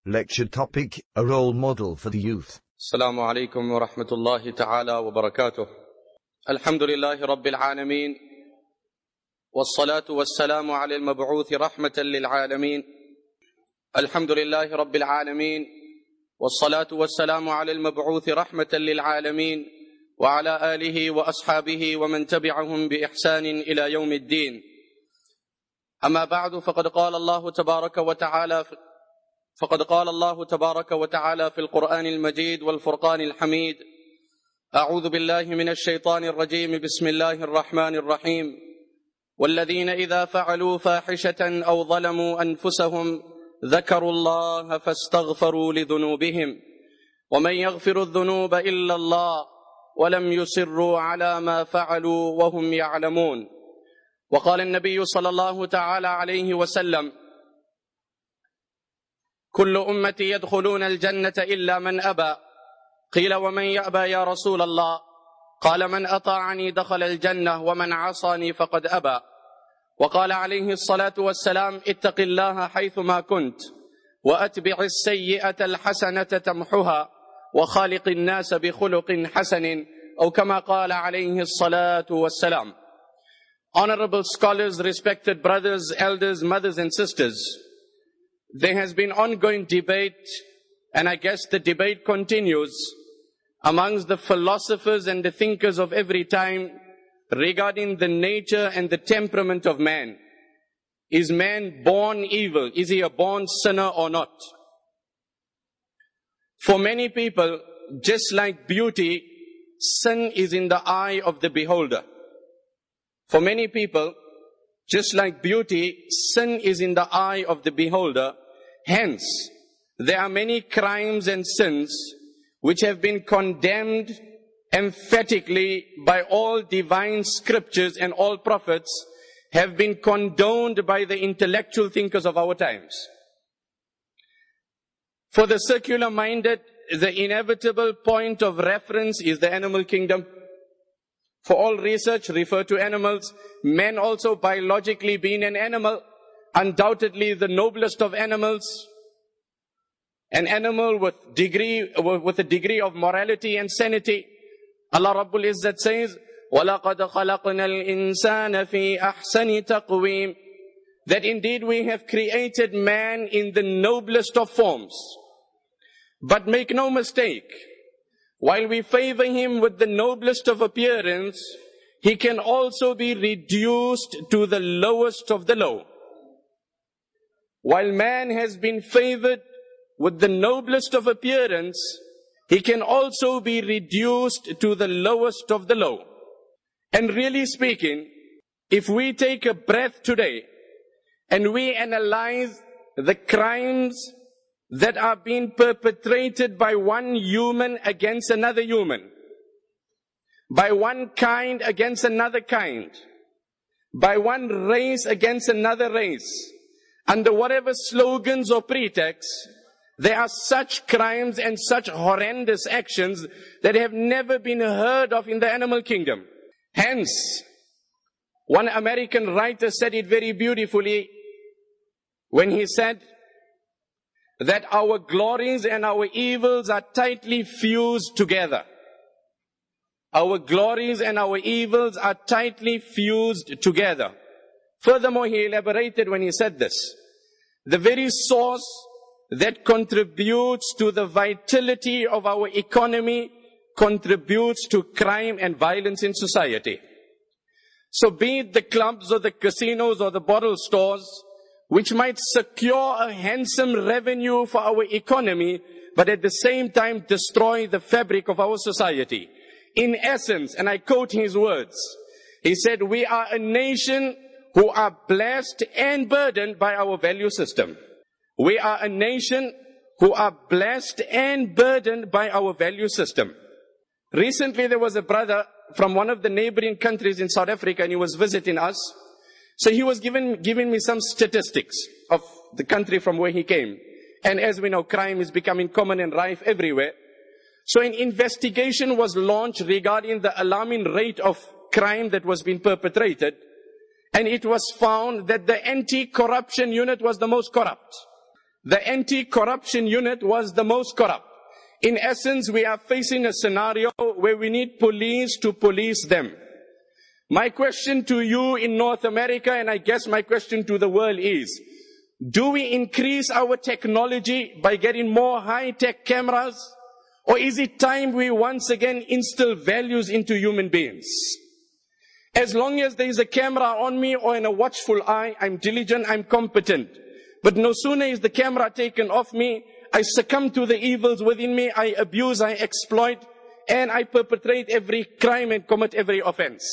Lecture topic, a role model for the youth. السلام عليكم ورحمة الله تعالى وبركاته. الحمد لله رب العالمين، والصلاة والسلام على المبعوث رحمة للعالمين. الحمد لله رب العالمين، والصلاة والسلام على المبعوث رحمة للعالمين، وعلى آله وأصحابه ومن تبعهم بإحسان إلى يوم الدين. أما بعد، فقد قال الله تبارك وتعالى في القرآن المجيد والفرقان الحميد: أعوذ بالله من الشيطان الرجيم، بسم الله الرحمن الرحيم: والذين إذا فعلوا فاحشة أو ظلموا أنفسهم ذكروا الله فاستغفروا لذنوبهم ومن يغفر الذنوب إلا الله ولم يصروا على ما فعلوا وهم يعلمون. وقال النبي صلى الله تعالى عليه وسلم: كل أمتي يدخلون الجنة إلا من أبى. قيل: ومن يأبى يا رسول الله؟ قال: من أطاعني دخل الجنة ومن عصاني فقد أبى. وقال عليه الصلاة والسلام: اتق الله حيثما كنت وأتبع السيئة الحسنة تمحها وخالق الناس بخلق حسن، أو كما قال عليه الصلاة والسلام. Honorable scholars, respected brothers, elders, mothers and sisters, there has been ongoing debate, and I guess the debate continues amongst the philosophers and the thinkers of every time regarding the nature and the temperament of man. Is man born evil? Is he a born sinner or not? For many people, just like beauty, sin is in the eye of the beholder. For many people, just like beauty, sin is in the eye of the beholder. Hence, there are many crimes and sins which have been condemned emphatically by all divine scriptures, and all prophets have been condoned by the intellectual thinkers of our times. For the secular-minded, the inevitable point of reference is the animal kingdom. For all research, refer to animals. Man also biologically being an animal, undoubtedly the noblest of animals. An animal with a degree of morality and sanity. Allah Rabbul Izzat says, وَلَقَدْ خَلَقْنَا الْإِنسَانَ فِي أَحْسَنِ تَقْوِيمٍ, that indeed we have created man in the noblest of forms. But make no mistake, while we favor him with the noblest of appearance, he can also be reduced to the lowest of the low. While man has been favored with the noblest of appearance, he can also be reduced to the lowest of the low. And really speaking, if we take a breath today and we analyze the crimes that are being perpetrated by one human against another human, by one kind against another kind, by one race against another race, under whatever slogans or pretexts, there are such crimes and such horrendous actions that have never been heard of in the animal kingdom. Hence, one American writer said it very beautifully when he said that our glories and our evils are tightly fused together. Our glories and our evils are tightly fused together. Furthermore, he elaborated when he said this: the very source that contributes to the vitality of our economy contributes to crime and violence in society. So be it the clubs or the casinos or the bottle stores, which might secure a handsome revenue for our economy, but at the same time destroy the fabric of our society. In essence, and I quote his words, he said, we are a nation who are blessed and burdened by our value system. We are a nation who are blessed and burdened by our value system. Recently, there was a brother from one of the neighboring countries in South Africa, and he was visiting us. So he was giving me some statistics of the country from where he came. And as we know, crime is becoming common and rife everywhere. So an investigation was launched regarding the alarming rate of crime that was being perpetrated. And it was found that the anti-corruption unit was the most corrupt. The anti-corruption unit was the most corrupt. In essence, we are facing a scenario where we need police to police them. My question to you in North America, and I guess my question to the world is, do we increase our technology by getting more high-tech cameras? Or is it time we once again instill values into human beings? As long as there is a camera on me or in a watchful eye, I'm diligent, I'm competent. But no sooner is the camera taken off me, I succumb to the evils within me, I abuse, I exploit, and I perpetrate every crime and commit every offense.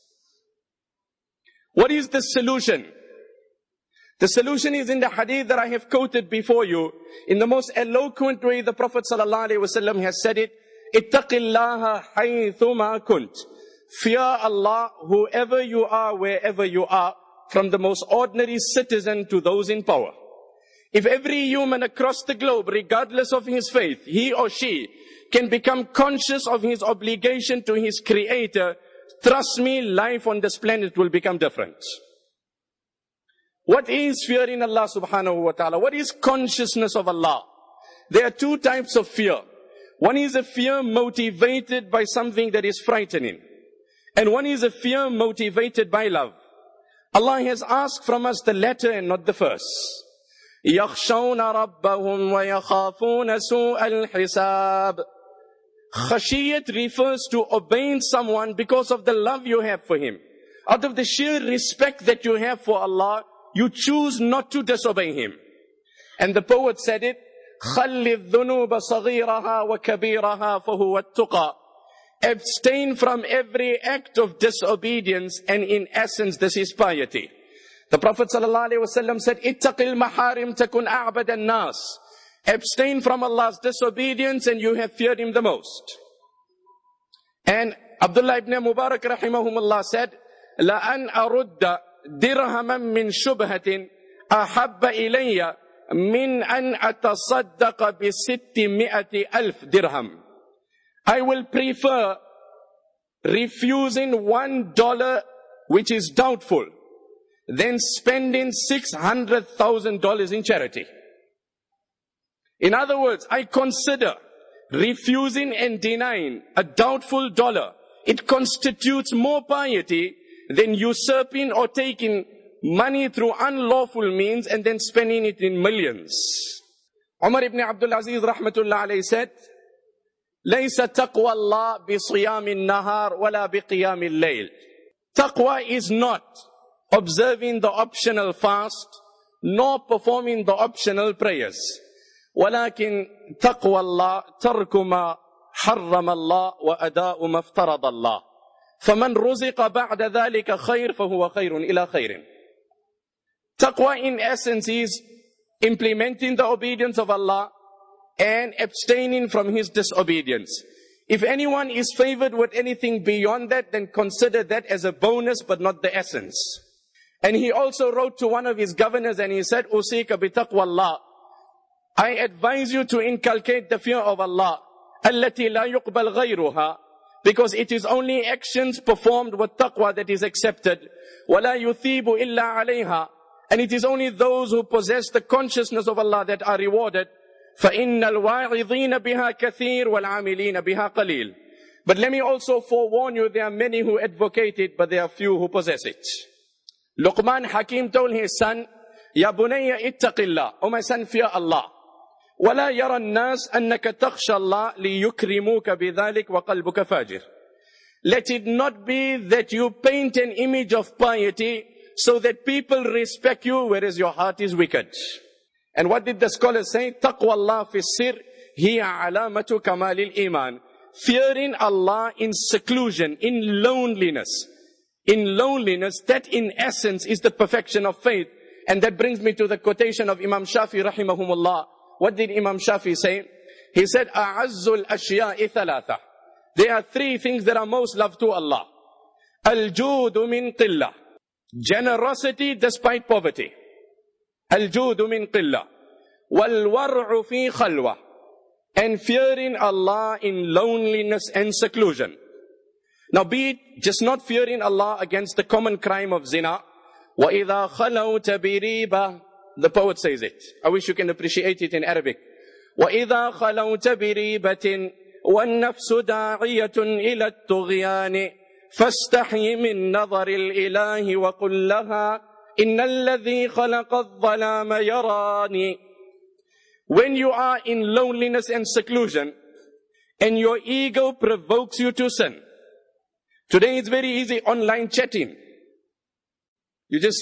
What is the solution? The solution is in the hadith that I have quoted before you. In the most eloquent way, the Prophet ﷺ has said it, اتَّقِ اللَّهَ حَيْثُمَا كُنْتَ. Fear Allah, whoever you are, wherever you are, from the most ordinary citizen to those in power. If every human across the globe, regardless of his faith, he or she can become conscious of his obligation to his Creator, trust me, life on this planet will become different. What is fearing Allah subhanahu wa ta'ala? What is consciousness of Allah? There are two types of fear. One is a fear motivated by something that is frightening. And one is a fear motivated by love. Allah has asked from us the latter and not the first. يَخْشَوْنَ رَبَّهُمْ وَيَخَافُونَ سُوءَ الْحِسَابِ. Khashiyat refers to obeying someone because of the love you have for him. Out of the sheer respect that you have for Allah, you choose not to disobey him. And the poet said it, خَلِّ الذُّنُوبَ صَغِيرَهَا وَكَبِيرَهَا فَهُوَ التُّقَى. Abstain from every act of disobedience, and in essence this is piety. The Prophet ﷺ said, اتَّقِ الْمَحَارِمْ تَكُنْ أَعْبَدَ النَّاسِ. Abstain from Allah's disobedience and you have feared him the most. And Abdullah ibn Mubarak rahimahumullah said, لَأَنْ أَرُدَّ دِرْهَمًا مِّن شُبْهَةٍ أَحَبَّ إِلَيَّ مِنْ أَنْ أَتَصَدَّقَ بِسِتِّمِئَةِ أَلْفِ دِرْهَمٍ. I will prefer refusing $1 which is doubtful than spending $600,000 in charity. In other words, I consider refusing and denying a doubtful dollar. It constitutes more piety than usurping or taking money through unlawful means and then spending it in millions. Umar ibn Abdul Aziz rahmatullah alayhi said, لَيْسَ تَقْوَى اللَّهِ بِصِيَامِ النَّهَارِ وَلَا بِقِيَامِ اللَّيْلِ. Taqwa is not observing the optional fast, nor performing the optional prayers. وَلَكِنْ تَقْوَى اللَّهِ تَرْكُ مَا حَرَّمَ اللَّهِ وَأَدَاءُ مَا افْتَرَضَ اللَّهِ. فَمَنْ رُزِقَ بَعْدَ ذَلِكَ خَيْرٌ فَهُوَ خَيْرٌ إِلَى خَيْرٍ. Taqwa in essence is implementing the obedience of Allah and abstaining from his disobedience. If anyone is favored with anything beyond that, then consider that as a bonus but not the essence. And he also wrote to one of his governors and he said, أُوصِيكَ بِتَقْوَى اللَّهِ. I advise you to inculcate the fear of Allah, الَّتِي لَا يُقْبَلْ غَيْرُهَا, because it is only actions performed with taqwa that is accepted. وَلَا يُثِيبُ إِلَّا عَلَيْهَا. And it is only those who possess the consciousness of Allah that are rewarded. فَإِنَّ الْوَاعِظِينَ بِهَا كَثِيرٌ وَالْعَامِلِينَ بِهَا قَلِيلٌ. But let me also forewarn you, there are many who advocate it, but there are few who possess it. Luqman Hakim told his son, يَا بُنَيَّ اتَّقِ اللَّهِ. O my son, fear Allah. وَلَا يَرَى النَّاسِ أَنَّكَ تَخْشَى اللَّهِ لِيُكْرِمُوكَ بِذَلِكَ وَقَلْبُكَ فَاجِرٌ. Let it not be that you paint an image of piety so that people respect you, whereas your heart is wicked. And what did the scholars say? Taqwa Allah fi sir hiya alamatu kamalil iman. Fearing Allah in seclusion, in loneliness. In loneliness, that in essence is the perfection of faith. And that brings me to the quotation of Imam Shafi rahimahumullah. What did Imam Shafi say? He said, A'azzul ashya'i thalatha. There are three things that are most loved to Allah. Al-judu min qillah. Generosity despite poverty. Al-judu min qillah. Wal-war'u fi khalwa. And fearing Allah in loneliness and seclusion. Now be it just not fearing Allah against the common crime of zina. وَإِذَا خَلَوْتَ بِرِيبَةٍ the poet says it. I wish you can appreciate it in Arabic. وَإِذَا خَلَوْتَ بِرِيبَةٍ وَالنَّفْسُ دَاعِيَةٌ إِلَى الطُّغْيَانِ فَاسْتَحْيِ مِنْ نَظَرِ الْإِلَهِ وَقُلْ لَهَا إِنَّ الَّذِي خَلَقَ الظَّلَامَ يَرَانِ. When you are in loneliness and seclusion, and your ego provokes you to sin. Today it's very easy online chatting. You just,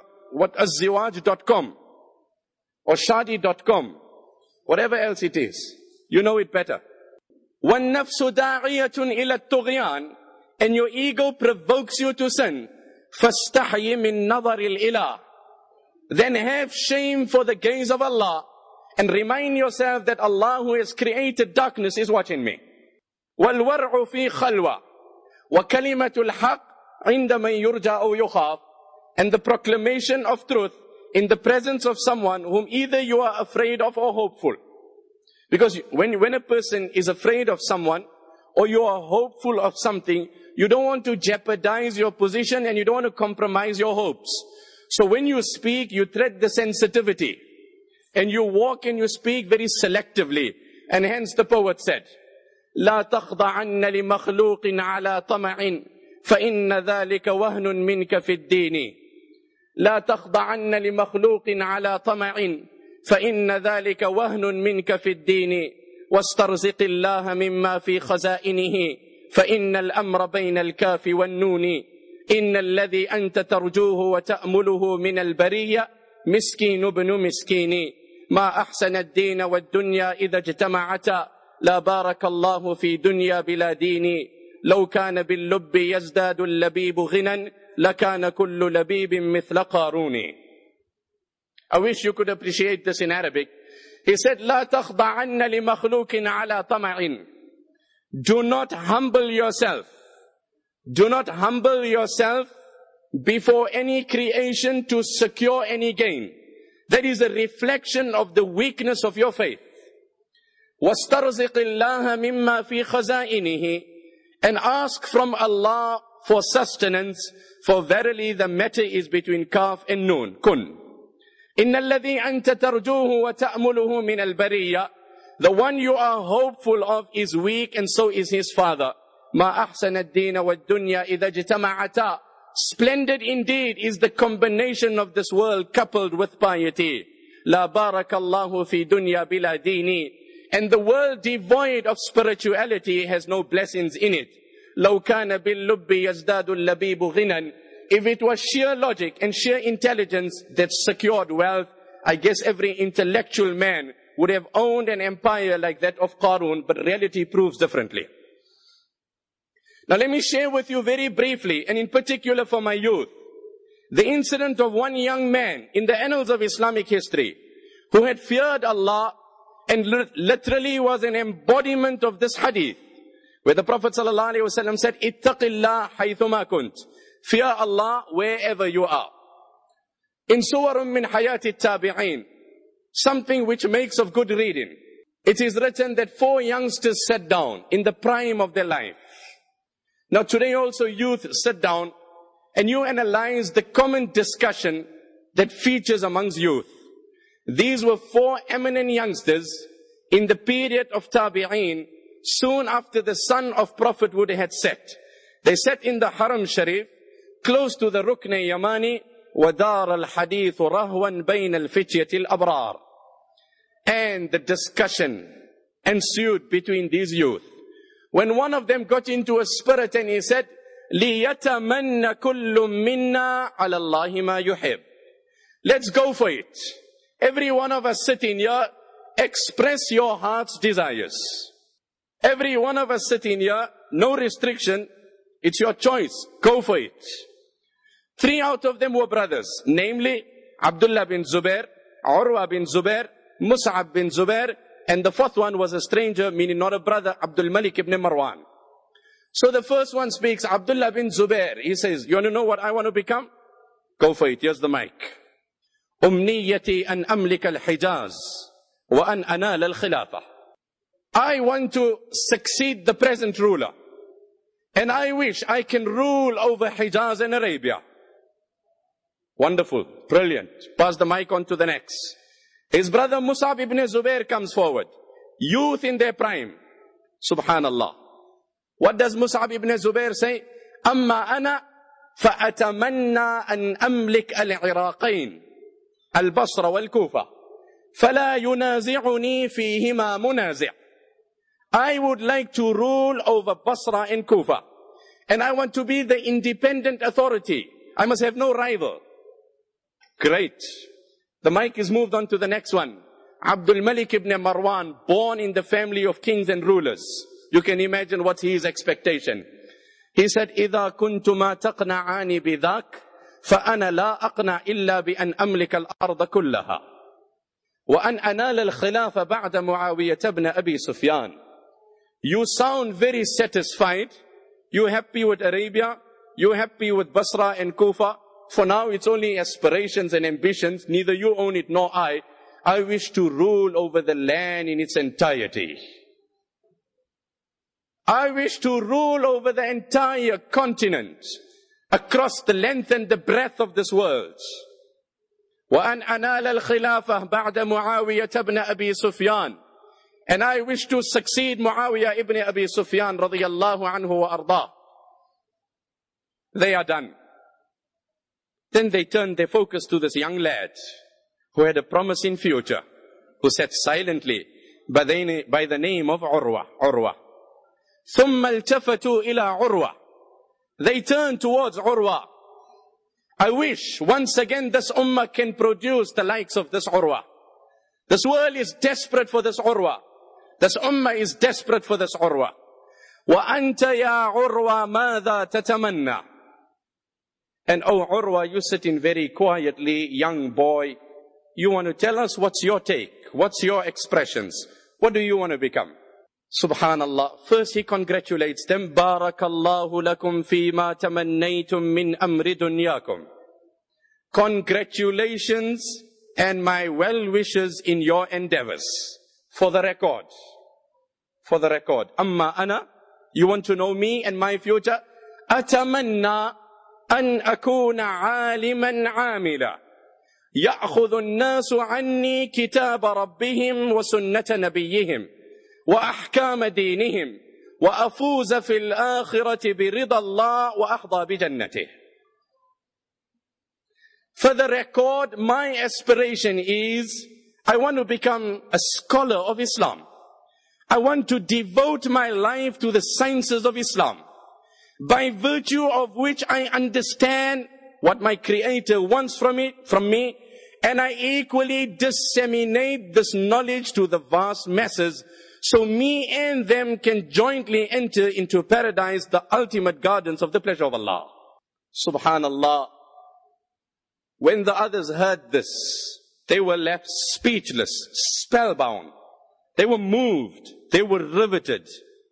azziwaj.com or shadi.com, whatever else it is. You know it better. وَالنَّفْسُ دَاعِيَةٌ إِلَى الطُّغْيَانِ. And your ego provokes you to sin. فَاسْتَحْيِ مِنْ نَظَرِ الْإِلَهِ. Then have shame for the gaze of Allah. And remind yourself that Allah who has created darkness is watching me. وَالْوَرْعُ فِي خَلْوَةٍ وَكَلِمَةُ الْحَقِّ عِنْدَ مَنْ يُرْجَى أَوْ يُخَافُ. And the proclamation of truth in the presence of someone whom either you are afraid of or hopeful. Because when a person is afraid of someone or you are hopeful of something, you don't want to jeopardize your position and you don't want to compromise your hopes. So when you speak, you tread the sensitivity. And you walk and you speak very selectively. And hence the poet said, لا تخضعن لمخلوق على طمع فإن ذلك وهن منك في الدين. لا تخضعن لمخلوق على طمع فإن ذلك وهن منك في الدين. واسترزق الله مما في خزائنه فإن الأمر بين الكاف والنون. إن الذي أنت ترجوه وتأمله من البرية مسكين ابن مسكين. ما أحسن الدين والدنيا إذا اجتمعتا. لا بارك الله في دنيا بلا دين. لو كان باللب يزداد اللبيب غنى لكان كل لبيب مثل قارون. I wish you could appreciate this in Arabic. He said, لا تخضعن لمخلوق على طمع. Do not humble yourself. Do not humble yourself before any creation to secure any gain. That is a reflection of the weakness of your faith. وَاسْتَرْزِقِ اللَّهَ مِمَّا فِي خَزَائِنِهِ. And ask from Allah for sustenance, for verily the matter is between kaf and noon. Kun. إِنَّ الَّذِي أَنْتَ تَرْجُوهُ وَتَأْمُلُهُ مِنَ الْبَرِيَّةِ. The one you are hopeful of is weak and so is his father. مَا أَحْسَنَ الدِّينَ وَالدُّنْيَا إِذَا اجْتَمَعَتَا. Splendid indeed is the combination of this world coupled with piety. La barakallahu fi dunya bila dini. And the world devoid of spirituality has no blessings in it. لو كان باللب يزداد اللبيب غنى. If it was sheer logic and sheer intelligence that secured wealth, I guess every intellectual man would have owned an empire like that of Qarun, but reality proves differently. Now let me share with you very briefly, and in particular for my youth, the incident of one young man in the annals of Islamic history who had feared Allah and literally was an embodiment of this hadith, where the Prophet ﷺ said, Ittaqillah haythuma kunt. Fear Allah wherever you are. In Suwarun min Hayati Tabi'een, something which makes of good reading, it is written that 4 youngsters sat down in the prime of their life. Now today also youth sit down and you analyze the common discussion that features amongst youth. These were 4 eminent youngsters in the period of Tabi'een, soon after the sun of prophethood had set. They sat in the Haram Sharif, close to the Rukn Yamani, وَدَارَ الْحَدِيثُ رَهْوًا بَيْنَ الْفِتْيَةِ الْأَبْرَارِ. And the discussion ensued between these youth. When one of them got into a spirit and he said, لِيَتَمَنَّ كُلُّ مِنَّا عَلَى اللَّهِ مَا يُحِبْ. Let's go for it. Every one of us sitting here, express your heart's desires. Every one of us sitting here, no restriction, it's your choice, go for it. 3 out of them were brothers, namely Abdullah bin Zubair, Urwa bin Zubair, Mus'ab bin Zubair, and the 4th one was a stranger, meaning not a brother, Abdul Malik ibn Marwan. So the first one speaks, Abdullah bin Zubair. He says, you want to know what I want to become? Go for it, here's the mic. أمنيتي أن أملك الحجاز وأن أنال الخلافة. I want to succeed the present ruler. And I wish I can rule over Hijaz and Arabia. Wonderful. Brilliant. Pass the mic on to the next. His brother Mus'ab ibn Zubair comes forward. Youth in their prime. Subhanallah. What does Mus'ab ibn Zubair say? أما أنا فأتمنى أن أملك العراقين البصرة والكوفة فلا ينازعني فيهما منازع. I would like to rule over Basra and Kufa. And I want to be the independent authority. I must have no rival. Great. The mic is moved on to the next one. Abdul Malik ibn Marwan, born in the family of kings and rulers. You can imagine what's his expectation. He said, إِذَا كُنْتُمَا تَقْنَعَانِ بِذَاكَ فَأَنَا لَا أَقْنَعْ إِلَّا بِأَنْ أَمْلِكَ الْأَرْضَ كُلَّهَا وَأَنْ أَنَالَ الْخِلَافَ بَعْدَ مُعَاوِيَةَ بْنَ أَبِي سُفْيَانَ. You sound very satisfied. You're happy with Arabia. You're happy with Basra and Kufa. For now, it's only aspirations and ambitions. Neither you own it nor I. I wish to rule over the land in its entirety. I wish to rule over the entire continent, across the length and the breadth of this world. وَأَنْ أَنَالَ الْخِلَافَةِ بَعْدَ مُعَاوِيَةَ بْنَ أَبِي سُفْيَانَ. And I wish to succeed Muawiyah ibn Abi Sufyan radiyallahu anhu wa arda. They are done. Then they turned their focus to this young lad who had a promising future, who sat silently by the name of Urwa. ثُمَّ الْتَفَتُوا إِلَىٰ عُرْوَةٍ. They turned towards Urwa. I wish once again this ummah can produce the likes of this Urwa. This world is desperate for this Urwa. This ummah is desperate for this Urwa. وَأَنْتَ يَا عُرْوَةَ مَاذَا تَتَمَنَّى. And oh Urwa, you sitting very quietly, young boy. You want to tell us what's your take? What's your expressions? What do you want to become? Subhanallah. First he congratulates them. Barakallahu lakum fima tamannaytum min amri dunyakum. Congratulations and my well wishes in your endeavors. For the record. For the record. Amma ana. You want to know me and my future? Atamanna an akuna aliman amila. يأخذ الناس عني كتاب ربهم وسنة نبيهم وأحكام دينهم وأفوز في الآخرة برضا الله وأحظى بجنته. For the record, my aspiration is, I want to become a scholar of Islam. I want to devote my life to the sciences of Islam, by virtue of which I understand what my Creator wants from me, and I equally disseminate this knowledge to the vast masses, so me and them can jointly enter into paradise, the ultimate gardens of the pleasure of Allah. Subhanallah. When the others heard this, they were left speechless, spellbound. They were moved. They were riveted.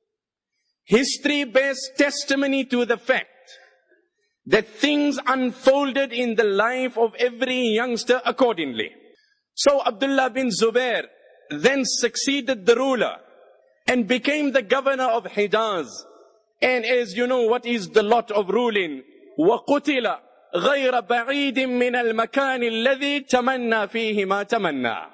History bears testimony to the fact that things unfolded in the life of every youngster accordingly. So Abdullah bin Zubair then succeeded the ruler and became the governor of Hijaz. And as you know, what is the lot of ruling? وَقُتِلَ غَيْرَ بَعِيدٍ مِّنَ الْمَكَانِ الَّذِي تَمَنَّى فِيهِ مَا تَمَنَّى.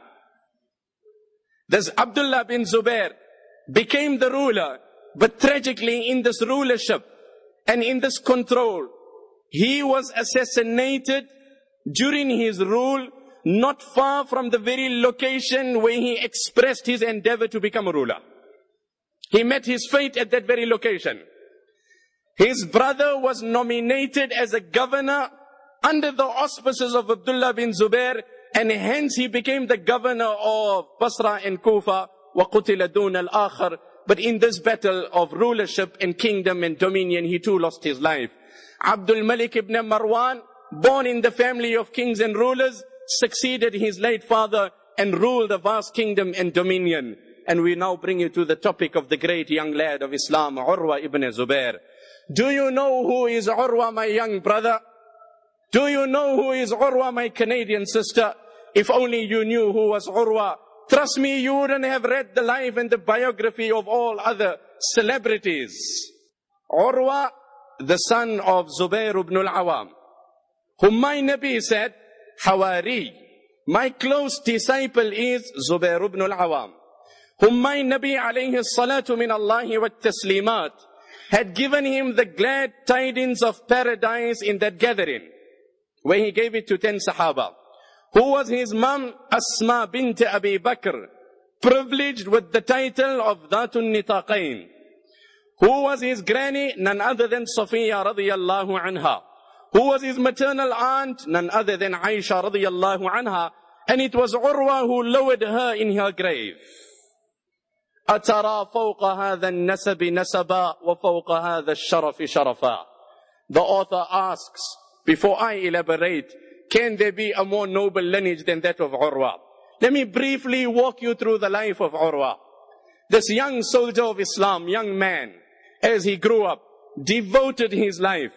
This Abdullah bin Zubair became the ruler, but tragically in this rulership and in this control, he was assassinated during his rule, not far from the very location where he expressed his endeavor to become a ruler. He met his fate at that very location. His brother was nominated as a governor under the auspices of Abdullah bin Zubair, and hence he became the governor of Basra and Kufa. وَقُتِلَ دُونَ الْآخَرِ. But in this battle of rulership and kingdom and dominion, he too lost his life. Abdul Malik ibn Marwan, born in the family of kings and rulers, succeeded his late father and ruled a vast kingdom and dominion. And we now bring you to the topic of the great young lad of Islam, Urwa ibn Zubair. Do you know who is Urwa, my young brother? Do you know who is Urwa, my Canadian sister? If only you knew who was Urwa. Trust me, you wouldn't have read the life and the biography of all other celebrities. Urwa, the son of Zubair ibn al-Awam, whom my Nabi said, Hawari, my close disciple is Zubair ibn al-Awam, whom my Nabi alayhi salatu min Allahi wa taslimat had given him the glad tidings of paradise in that gathering, where he gave it to 10 Sahaba. Who was his mom? Asma bint Abi Bakr, privileged with the title of Dhatun Nitaqain. Who was his granny? None other than Safiya radiyallahu anha. Who was his maternal aunt? None other than Aisha radiyallahu anha. And it was Urwa who lowered her in her grave. أترى فوق هذا النسب نسبا وفوق هذا الشرف شرفا. The author asks, before I elaborate, can there be a more noble lineage than that of Urwa? Let me briefly walk you through the life of Urwa. This young soldier of Islam, young man, as he grew up, devoted his life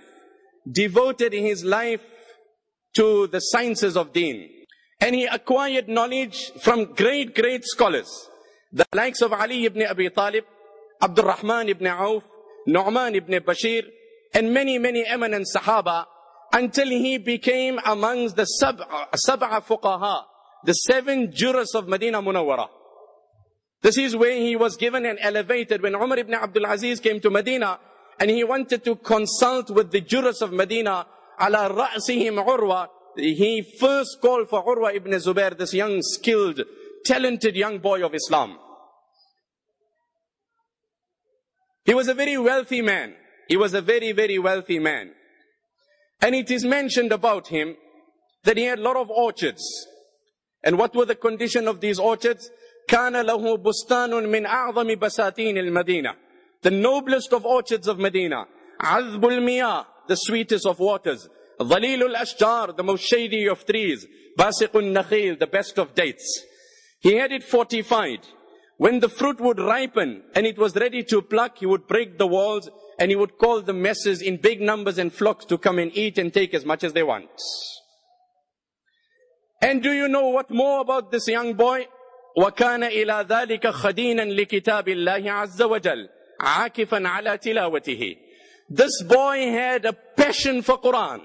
to the sciences of Deen. And he acquired knowledge from great scholars, the likes of Ali ibn Abi Talib, Abdul Rahman ibn Auf, Nu'man ibn Bashir, and many eminent Sahaba, until he became amongst the Sab'a Fuqaha, the 7 jurists of Medina Munawwara. This is where he was given and elevated. When Umar ibn Abdul Aziz came to Medina, and he wanted to consult with the jurists of Medina, ala ra'sihim Urwa, he first called for Urwa ibn Zubair, this young, skilled, talented young boy of Islam. He was a very wealthy man. He was a very wealthy man. And it is mentioned about him that he had a lot of orchards. And what were the condition of these orchards? كَانَ لَهُ بُسْتَانٌ مِنْ أَعْظَمِ بَسَاتِينِ الْمَدِينَةِ. The noblest of orchards of Medina. عَذْبُ الْمِيَاهِ, the sweetest of waters. ظَلِيلُ الْأَشْجَارِ, the most shady of trees. بَاسِقُ النَّخِيلِ, the best of dates. He had it fortified. When the fruit would ripen and it was ready to pluck, he would break the walls and he would call the masses in big numbers and flocks to come and eat and take as much as they want. And do you know what more about this young boy? وَكَانَ إِلَى ذَلِكَ خَدِينًا لِكِتَابِ اللَّهِ عَزَّ وَجَلَّ عَاكِفًا عَلَى تِلَاوَتِهِ. This boy had a passion for Quran.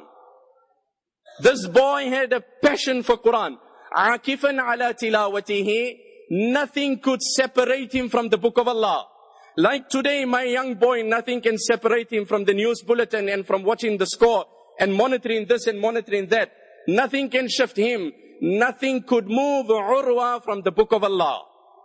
This boy had a passion for Quran. عَاكِفًا عَلَى تِلَاوَتِهِ. Nothing could separate him from the book of Allah. Like today, my young boy, nothing can separate him from the news bulletin and from watching the score and monitoring this and monitoring that. Nothing can shift him. Nothing could move Urwa from the book of Allah.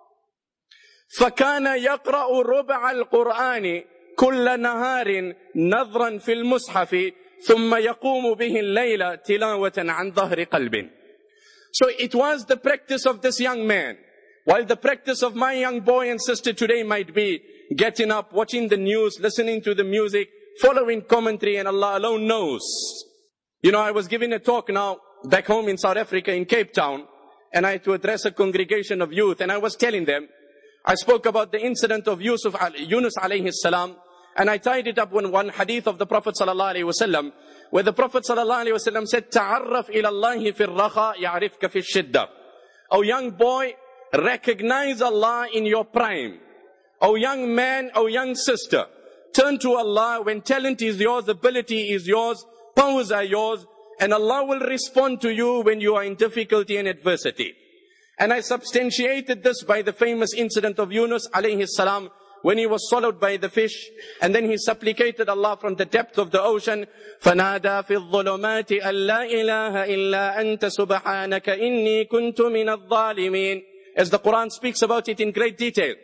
فَكَانَ يَقْرَأُ رُبْعَ الْقُرْآنِ كُلَّ نَهَارٍ نَظْرًا فِي الْمُصْحَفِ ثُمَّ يَقُومُ بِهِ اللَّيْلَ تِلَاوَةً عَنْ ظَهْرِ قَلْبٍ. So it was the practice of this young man. While the practice of my young boy and sister today might be getting up, watching the news, listening to the music, following commentary, and Allah alone knows. You know, I was giving a talk now back home in South Africa, in Cape Town, and I had to address a congregation of youth, and I was telling them, I spoke about the incident of Yunus alayhi salam, and I tied it up with one hadith of the Prophet sallallahu alaihi wasallam, where the Prophet sallallahu alaihi wasallam said, "Ta'arraf ila Allahi fi ar-rakha ya'rifka fi ash-shidda." O young boy, recognize Allah in your prime. O young man, O young sister, turn to Allah when talent is yours, ability is yours, powers are yours, and Allah will respond to you when you are in difficulty and adversity. And I substantiated this by the famous incident of Yunus alayhi salam, when he was swallowed by the fish, and then he supplicated Allah from the depth of the ocean, فَنَادَى فِي الظُّلُمَاتِ أَن لَا إِلَهَ إِلَّا أَنْتَ سُبْحَانَكَ إِنِّي كُنْتُ مِنَ الظَّالِمِينَ. As the Quran speaks about it in great detail.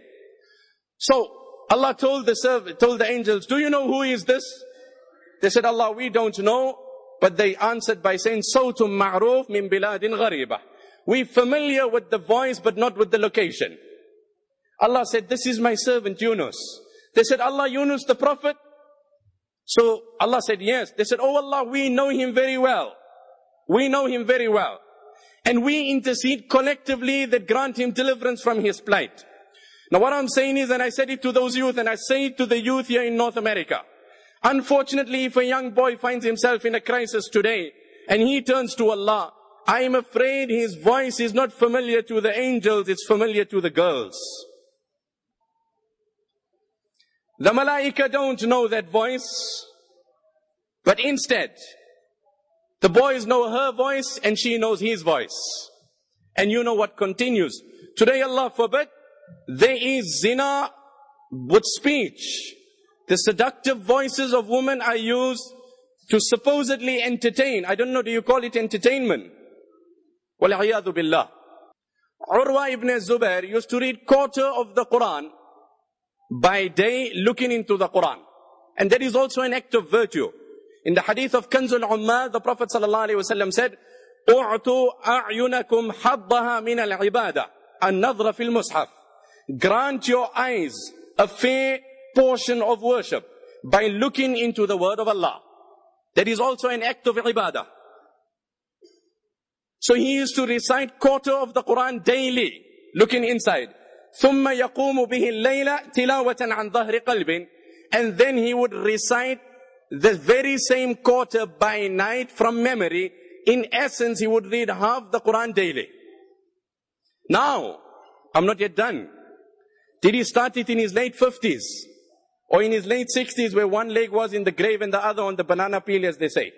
So Allah told the angels, do you know who is this? They said, Allah, we don't know. But they answered by saying, صَوْتٌ مَعْرُوفٌ مِنْ بِلَادٍ غَرِيبَةٍ. We're familiar with the voice, but not with the location. Allah said, this is my servant Yunus. They said, Allah, Yunus the prophet? So Allah said, yes. They said, oh Allah, we know him very well. We know him very well. And we intercede collectively that grant him deliverance from his plight. Now what I'm saying is, and I said it to those youth, and I say it to the youth here in North America. Unfortunately, if a young boy finds himself in a crisis today, and he turns to Allah, I am afraid his voice is not familiar to the angels, it's familiar to the girls. The malaika don't know that voice, but instead, The boys know her voice and she knows his voice. And you know what continues. Today, Allah forbid, there is zina with speech. The seductive voices of women are used to supposedly entertain. I don't know, do you call it entertainment? Wal-'iyadhu billah. Urwa ibn Zubair used to read quarter of the Quran by day looking into the Quran. And that is also an act of virtue. In the hadith of Kanzul Ummah, the Prophet ﷺ said, "U'tu a'yunakum haddaha min al-ibadah, an-nadhra fil mushaf." Grant your eyes a fair portion of worship by looking into the word of Allah. That is also an act of ibadah. So he used to recite quarter of the Quran daily, looking inside. ثُمَّ يَقُومُ بِهِ اللَّيْلَ تِلَاوَةً عَنْ ظَهْرِ قَلْبٍ. And then he would recite the very same quarter by night from memory. In essence, he would read half the Quran daily. Now, I'm not yet done. Did he start it in his late 50s? Or in his late 60s where one leg was in the grave and the other on the banana peel, as they say?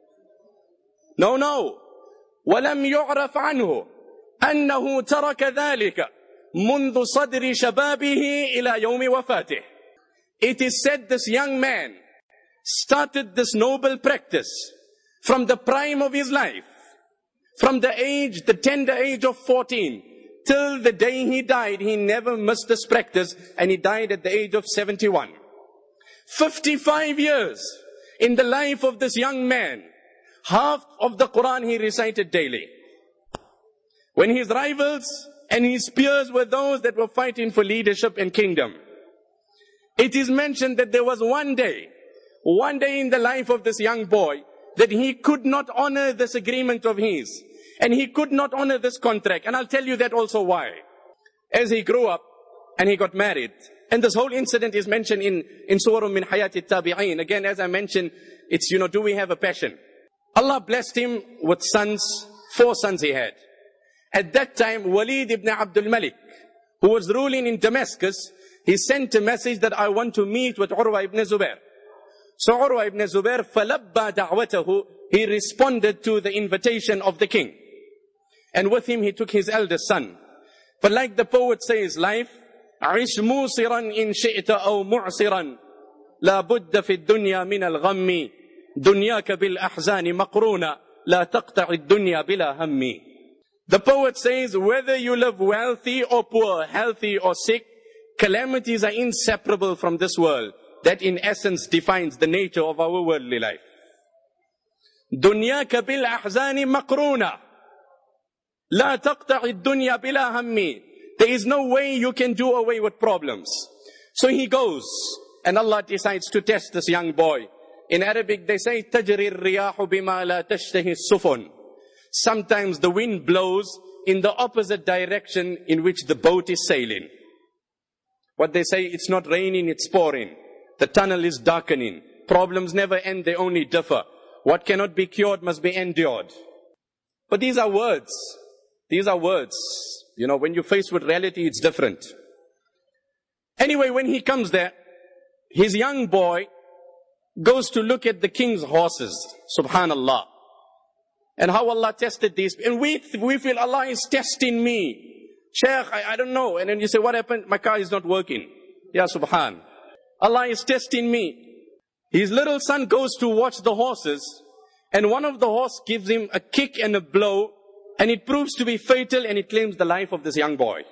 No. وَلَمْ يُعْرَفْ عَنْهُ أَنَّهُ تَرَكَ ذَلِكَ مُنْذُ صَدْرِ شَبَابِهِ إِلَى يَوْمِ وَفَاتِهِ. It is said this young man started this noble practice from the prime of his life, from the tender age of 14, till the day he died. He never missed this practice, and he died at the age of 71. 55 years in the life of this young man. Half of the Quran he recited daily. When his rivals and his peers were those that were fighting for leadership and kingdom. It is mentioned that there was one day in the life of this young boy, that he could not honor this agreement of his. And he could not honor this contract. And I'll tell you that also why. As he grew up and he got married. And this whole incident is mentioned in Surah min Hayat al-Tabi'een. Again, as I mentioned, it's, do we have a passion? Allah blessed him with sons, 4 sons he had. At that time, Walid ibn Abdul Malik, who was ruling in Damascus, he sent a message that I want to meet with Urwa ibn Zubair. So Urwa ibn Zubair, فَلَبَّى دَعْوَتَهُ, he responded to the invitation of the king. And with him he took his eldest son. But like the poet says, life, عِشْ مُوسِرًا إِن شِئْتَ أَوْ مُعْسِرًا لَا بُدَّ فِي الدُّنْيَا مِنَ الْغَمِّ دُنْيَاكَ بِالْأَحْزَانِ مَقْرُونَ لَا تَقْطَعِ الدُّنْيَا بِلَا هَمِّ. The poet says, whether you live wealthy or poor, healthy or sick, calamities are inseparable from this world. That in essence defines the nature of our worldly life. دُنْيَاكَ بِالْأَحْزَانِ مَقْرُونَ لَا تَقْطَعِ الدُّنْيَا بِلَا هَمِّ. There is no way you can do away with problems. So he goes, and Allah decides to test this young boy. In Arabic they say, تَجْرِي الرِّيَاحُ بِمَا لَا تَشْتَهِ السُّفُنُ. Sometimes the wind blows in the opposite direction in which the boat is sailing. What they say, it's not raining, it's pouring. The tunnel is darkening. Problems never end, they only differ. What cannot be cured must be endured. But these are words. These are words. When you're faced with reality, it's different. Anyway, when he comes there, his young boy goes to look at the king's horses. Subhanallah. And how Allah tested these. And we feel Allah is testing me. Shaykh, I don't know. And then you say, what happened? My car is not working. Ya Subhan. Allah is testing me. His little son goes to watch the horses. And one of the horse gives him a kick and a blow. And it proves to be fatal, and it claims the life of this young boy.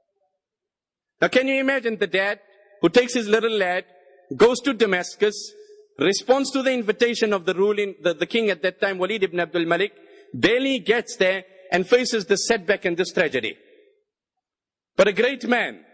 Now can you imagine the dad who takes his little lad, goes to Damascus, responds to the invitation of the king at that time, Walid ibn Abdul Malik, barely gets there and faces this setback and this tragedy. But a great man,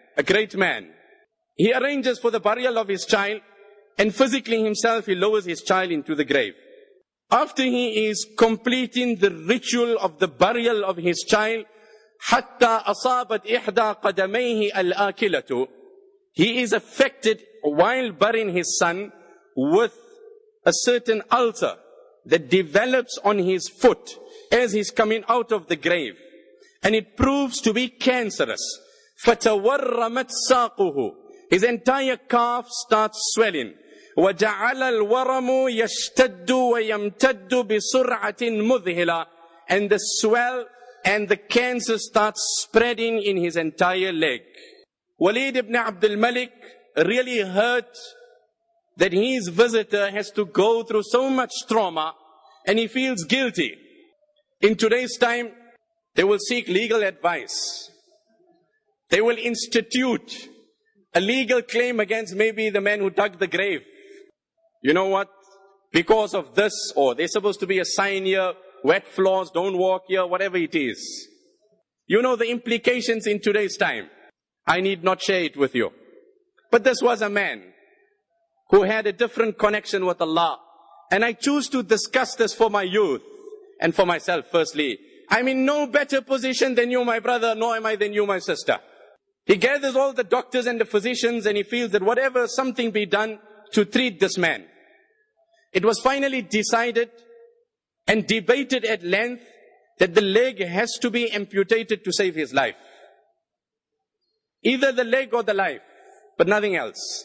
he arranges for the burial of his child, and physically himself he lowers his child into the grave. After he is completing the ritual of the burial of his child, حَتَّى أَصَابَتْ إِحْدَى قَدَمَيْهِ الْآكِلَةُ, he is affected while burying his son with a certain ulcer that develops on his foot as he's coming out of the grave. And it proves to be cancerous. فَتَوَرَّمَتْ سَاقُهُ, his entire calf starts swelling. وَجَعَلَ الْوَرَمُ يَشْتَدُّ وَيَمْتَدُّ بِسُرْعَةٍ مُذْهِلَةٍ. And the swell and the cancer starts spreading in his entire leg. Walid ibn Abdul Malik really hurt that his visitor has to go through so much trauma, and he feels guilty. In today's time, they will seek legal advice. They will institute a legal claim against maybe the man who dug the grave. You know what? Because of this, or there's supposed to be a sign here, wet floors, don't walk here, whatever it is. You know the implications in today's time. I need not share it with you. But this was a man who had a different connection with Allah. And I choose to discuss this for my youth and for myself firstly. I'm in no better position than you, my brother, nor am I than you, my sister. He gathers all the doctors and the physicians, and he feels that whatever something be done to treat this man. It was finally decided and debated at length that the leg has to be amputated to save his life. Either the leg or the life, but nothing else.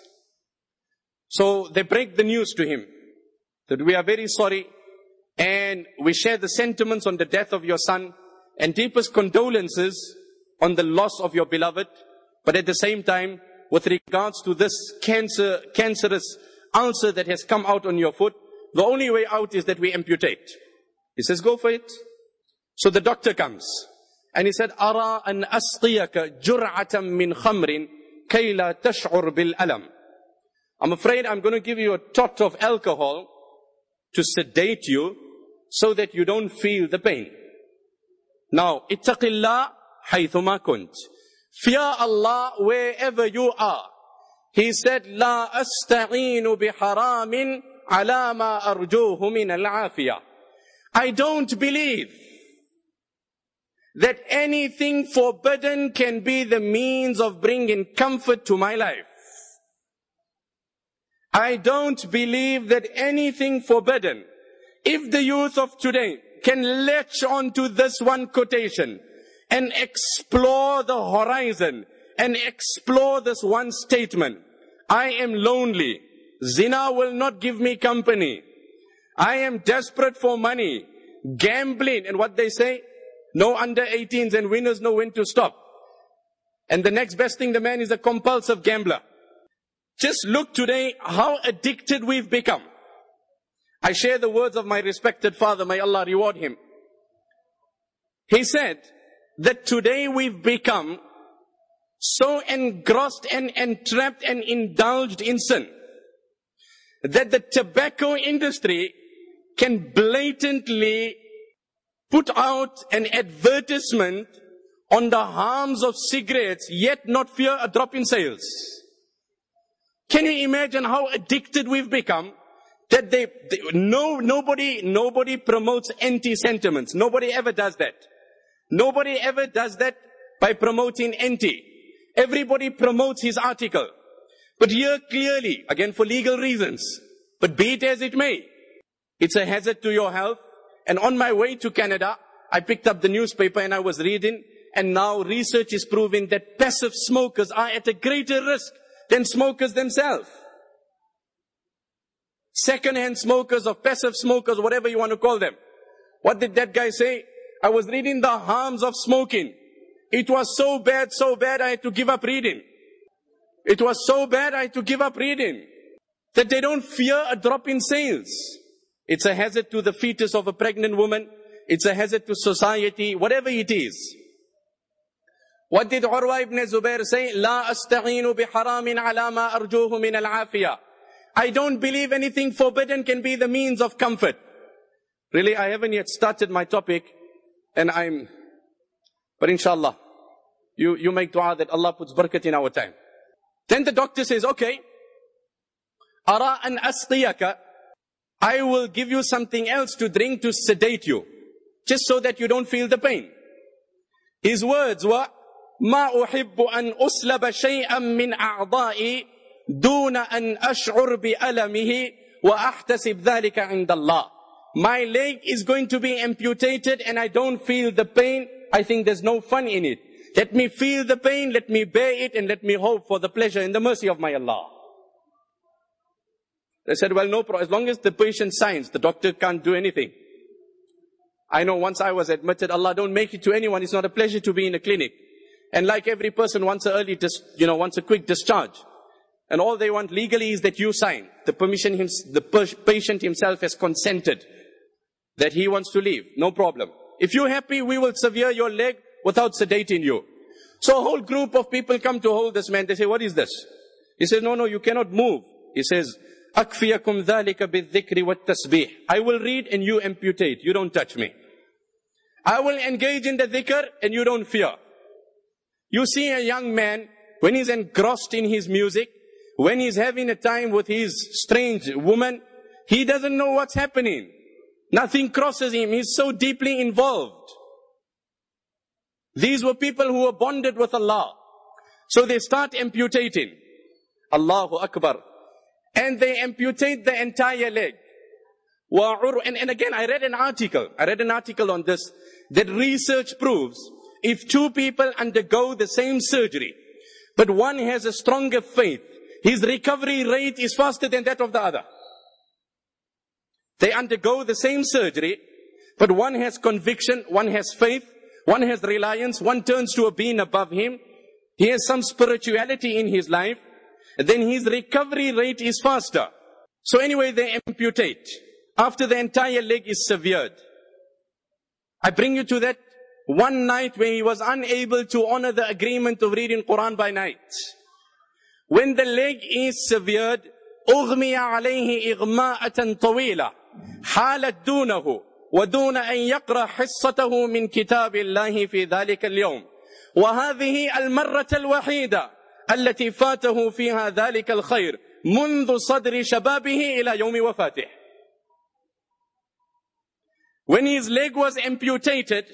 So they break the news to him that we are very sorry, and we share the sentiments on the death of your son, and deepest condolences on the loss of your beloved. But at the same time, with regards to this cancerous ulcer that has come out on your foot, the only way out is that we amputate. He says, go for it. So the doctor comes, and he said, أَرَى أَنْ أَسْقِيَكَ جُرْعَةً مِّنْ خَمْرٍ كَيْ لَا تَشْعُرْ بِالْأَلَمِ. I'm afraid I'm going to give you a tot of alcohol to sedate you so that you don't feel the pain. Now, اتق الله حيثما كنت. Fear Allah wherever you are. He said, لا أستعين بحرام على ما أرجوه من العافية. I don't believe that anything forbidden can be the means of bringing comfort to my life. I don't believe that anything forbidden. If the youth of today can latch on to this one quotation and explore the horizon and explore this one statement, I am lonely. Zina will not give me company. I am desperate for money. Gambling, and what they say, no under 18s and winners know when to stop. And the next best thing, the man is a compulsive gambler. Just look today how addicted we've become. I share the words of my respected father, may Allah reward him. He said that today we've become so engrossed and entrapped and indulged in sin that the tobacco industry can blatantly put out an advertisement on the harms of cigarettes, yet not fear a drop in sales. Can you imagine how addicted we've become? That nobody promotes anti-sentiments. Nobody ever does that. Nobody ever does that by promoting anti. Everybody promotes his article. But here clearly, again for legal reasons, but be it as it may, it's a hazard to your health. And on my way to Canada, I picked up the newspaper and I was reading, and now research is proving that passive smokers are at a greater risk than smokers themselves. Second-hand smokers or passive smokers, whatever you want to call them. What did that guy say? I was reading the harms of smoking. It was so bad, I had to give up reading. It was so bad, I had to give up reading. That they don't fear a drop in sales. It's a hazard to the fetus of a pregnant woman. It's a hazard to society, whatever it is. What did Urwa ibn Zubair say? لا أستعين بحرام على ما أرجوه من العافية. I don't believe anything forbidden can be the means of comfort. Really, I haven't yet started my topic, but inshallah, you make dua that Allah puts barakat in our time. Then the doctor says, okay, أرى أن أسقيك, I will give you something else to drink to sedate you, just so that you don't feel the pain. His words were, ما أحب أن أسلب شيئا من أعضائي دون أن أشعر بألمه وأحتسب ذلك عند الله. My leg is going to be amputated and I don't feel the pain. I think there's no fun in it. Let me feel the pain, let me bear it, and let me hope for the pleasure and the mercy of my Allah. They said, well, no problem. As long as the patient signs, the doctor can't do anything. I know once I was admitted, Allah don't make it to anyone. It's not a pleasure to be in a clinic. And like every person wants wants a quick discharge. And all they want legally is that you sign. The patient himself has consented that he wants to leave. No problem. If you're happy, we will sever your leg without sedating you. So a whole group of people come to hold this man. They say, what is this? He says, no, you cannot move. He says, أَكْفِيَكُمْ ذَلِكَ بِالذِّكْرِ وَالتَّسْبِيحِ. I will read and you amputate. You don't touch me. I will engage in the dhikr and you don't fear. You see a young man, when he's engrossed in his music, when he's having a time with his strange woman, he doesn't know what's happening. Nothing crosses him. He's so deeply involved. These were people who were bonded with Allah. So they start amputating. Allahu Akbar. And they amputate the entire leg. And again, I read an article on this, that research proves if two people undergo the same surgery, but one has a stronger faith, his recovery rate is faster than that of the other. They undergo the same surgery, but one has conviction, one has faith, one has reliance, one turns to a being above him, he has some spirituality in his life, then his recovery rate is faster. So anyway, they amputate after the entire leg is severed. I bring you to that one night when he was unable to honor the agreement of reading Quran by night. When the leg is severed, أغمي عليه إغماءة طويلة حالت دونه ودون أن يقرأ حصته من كتاب الله في ذلك اليوم وهذه المرة الوحيدة التي فاته فيها ذلك الخير منذ صدر شبابه إلى يوم وفاته. When his leg was amputated,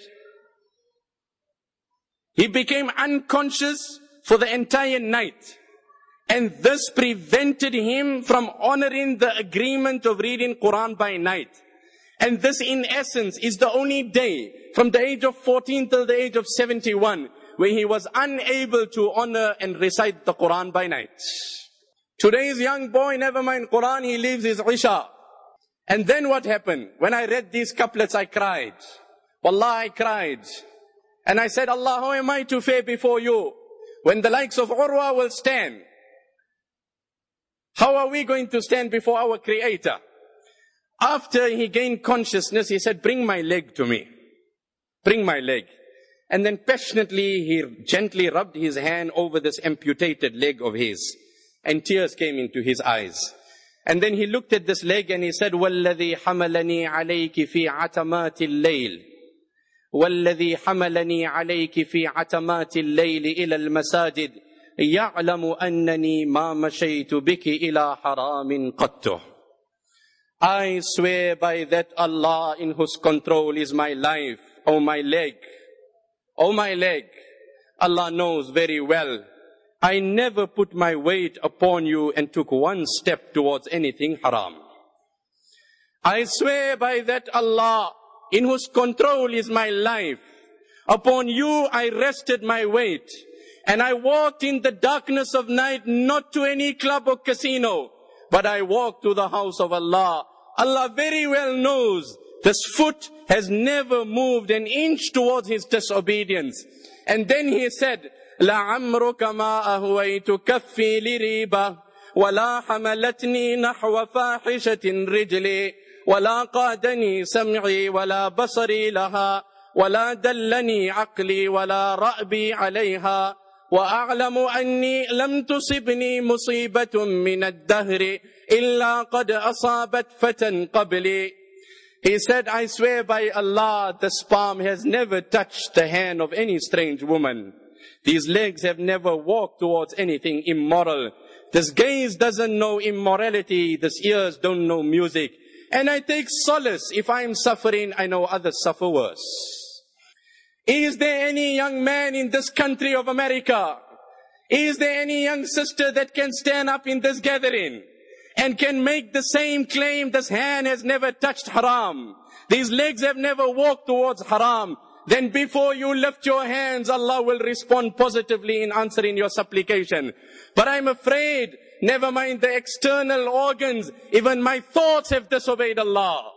he became unconscious for the entire night. And this prevented him from honoring the agreement of reading Quran by night. And this in essence is the only day from the age of 14 till the age of 71 where he was unable to honor and recite the Quran by night. Today's young boy, never mind Quran, he leaves his Isha. And then what happened? When I read these couplets, I cried. Wallah, I cried. And I said, Allah, how am I to fare before you when the likes of Urwa will stand? How are we going to stand before our Creator? After he gained consciousness, he said, bring my leg to me. Bring my leg. And then passionately, he gently rubbed his hand over this amputated leg of his. And tears came into his eyes. And then he looked at this leg and he said, وَالَّذِي حَمَلَنِي عَلَيْكِ فِي عَتَمَاتِ اللَّيْلِ وَالَّذِي حَمَلَنِي عَلَيْكِ فِي عَتَمَاتِ اللَّيْلِ إِلَى الْمَسَاجِدِ يَعْلَمُ أَنَّنِي مَا مَشَيْتُ بِكِ إِلَى حَرَامٍ قَطُّ. I swear by that Allah in whose control is my life, oh my leg. Oh my leg. Allah knows very well. I never put my weight upon you and took one step towards anything haram. I swear by that Allah in whose control is my life. Upon you I rested my weight. And I walked in the darkness of night, not to any club or casino, but I walked to the house of Allah. Allah very well knows this foot has never moved an inch towards his disobedience. And then he said, لَعَمْرُكَ مَا أَهْوَيْتُ كَفِّي لِرِيبَةٍ وَلَا حَمَلَتْنِي نَحْوَ فَاحِشَةٍ رِجْلِي وَلَا قَادَنِي سَمْعِي وَلَا بَصَرِي لَهَا وَلَا دَلَّنِي عَقْلِي وَلَا رَأْبِي عَلَيْهَا وَأَعْلَمُ أَنِّي لَمْ تُصِبْنِي مُصِيبَةٌ مِّنَ الدَّهْرِ إِلَّا قَدْ أَصَابَتْ فَتًى قَبْلِي. He said, I swear by Allah, this palm has never touched the hand of any strange woman. These legs have never walked towards anything immoral. This gaze doesn't know immorality. These ears don't know music. And I take solace. If I'm suffering, I know others suffer worse. Is there any young man in this country of America? Is there any young sister that can stand up in this gathering and can make the same claim? This hand has never touched haram. These legs have never walked towards haram. Then before you lift your hands, Allah will respond positively in answering your supplication. But I'm afraid, never mind the external organs, even my thoughts have disobeyed Allah.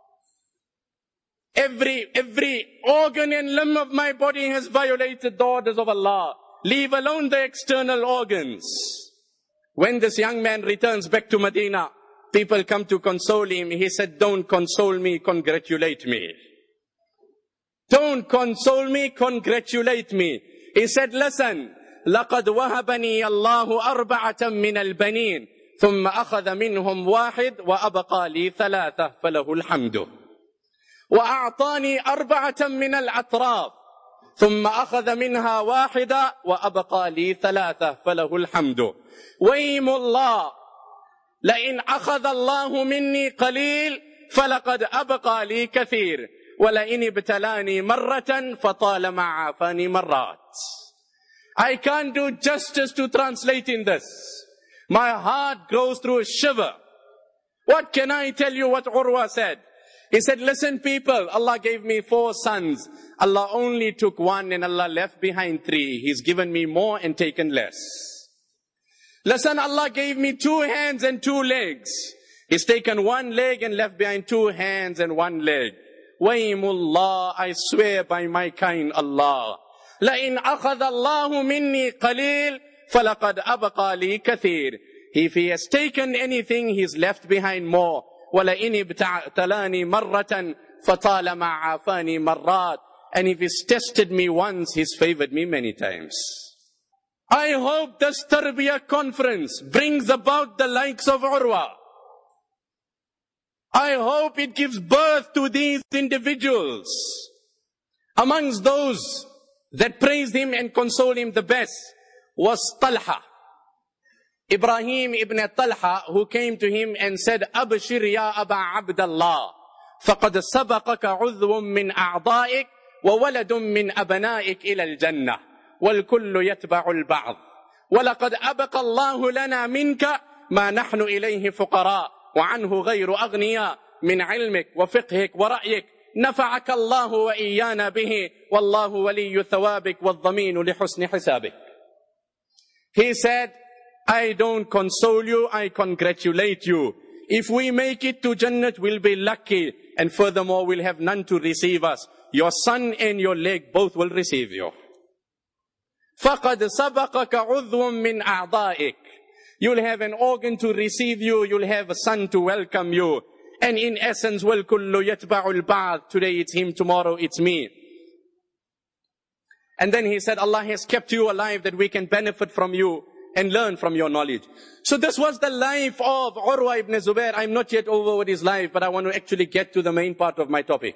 Every organ and limb of my body has violated the orders of Allah. Leave alone the external organs. When this young man returns back to Medina, people come to console him. He said, don't console me, congratulate me. Don't console me, congratulate me. He said, listen, لَقَدْ وَهَبَنِي اللَّهُ أَرْبَعَةً مِّنَ الْبَنِينَ ثُمَّ أَخَذَ مِنْهُمْ وَاحِدْ وَأَبْقَى لِي ثَلَاثَةً فَلَهُ الْحَمْدُ وأعطاني 4 من الأطراف ثم أخذ منها 1 وأبقى لي 3 فله الحمد وإيم الله لئن أخذ الله مني قليل فلقد أبقى لي كثير ولئن ابتلاني مرة فطالما عافاني مرات. I can't do justice to translating this. My heart goes through a shiver. What can I tell you what Urwa said? He said, listen people, Allah gave me 4 sons. Allah only took 1 and Allah left behind 3. He's given me more and taken less. Listen, Allah gave me 2 hands and 2 legs. He's taken 1 leg and left behind 2 hands and 1 leg. Waymullah, I swear by my kind Allah. لَإِنْ أَخَذَ اللَّهُ مِنِّي قَلِيلٌ فَلَقَدْ أَبْقَى لِي كَثِيرٌ. If He has taken anything, He's left behind more. وَلَئِنِ ابْتَلَانِي مَرَّةً فَطَالَمَا عَافَانِي مَرَّاتٍ. And if He's tested me once, He's favored me many times. I hope this Tarbiyah conference brings about the likes of Urwa. I hope it gives birth to these individuals. Amongst those that praised him and consoled him the best was Talha. Ibrahim ibn Talha, who came to him and said, Abshir ya Aba Abdullah, faqad sabaqaka udhwun min a'da'ik, wa waladun min abana'ik ila al-jannah, wal kullu yatba'u al-ba'd. ولقد أبقى الله لنا منك ما نحن إليه فقراء وعنه غير أغنياء من علمك وفقهك ورأيك نفعك الله وإيانا به والله ولي ثوابك والضمين لحسن حسابك. He said, I don't console you, I congratulate you. If we make it to Jannat, we'll be lucky. And furthermore, we'll have none to receive us. Your son and your leg both will receive you. فَقَدْ سَبَقَكَ عُذْوٌ مِّنْ أَعْضَائِكَ. You'll have an organ to receive you, you'll have a son to welcome you. And in essence, وَالْكُلُّ يَتْبَعُ الْبَعْض. Today it's him, tomorrow it's me. And then he said, Allah has kept you alive that we can benefit from you and learn from your knowledge. So this was the life of Urwa ibn Zubair. I'm not yet over with his life, but I want to actually get to the main part of my topic.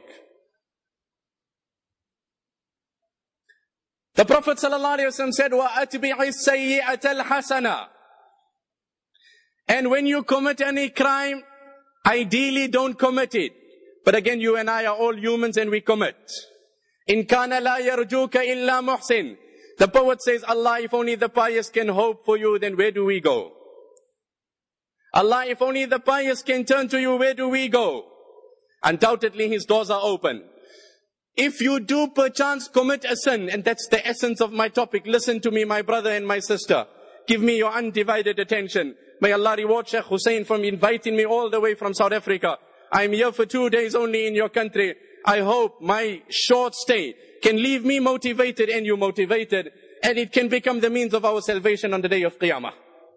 The Prophet ﷺ said, وَأَتْبِعِ السَّيِّئَةَ الْحَسَنَةَ. And when you commit any crime, ideally don't commit it. But again, you and I are all humans and we commit. إِن كَانَ لَا يَرْجُوكَ إِلَّا مُحْسِنٍ. The poet says, Allah, if only the pious can hope for you, then where do we go? Allah, if only the pious can turn to you, where do we go? Undoubtedly, His doors are open. If you do perchance commit a sin, and that's the essence of my topic, listen to me, my brother and my sister. Give me your undivided attention. May Allah reward Sheikh Hussein for inviting me all the way from South Africa. I'm here for 2 days only in your country. I hope my short stay can leave me motivated and you motivated, and it can become the means of our salvation on the day of Qiyamah.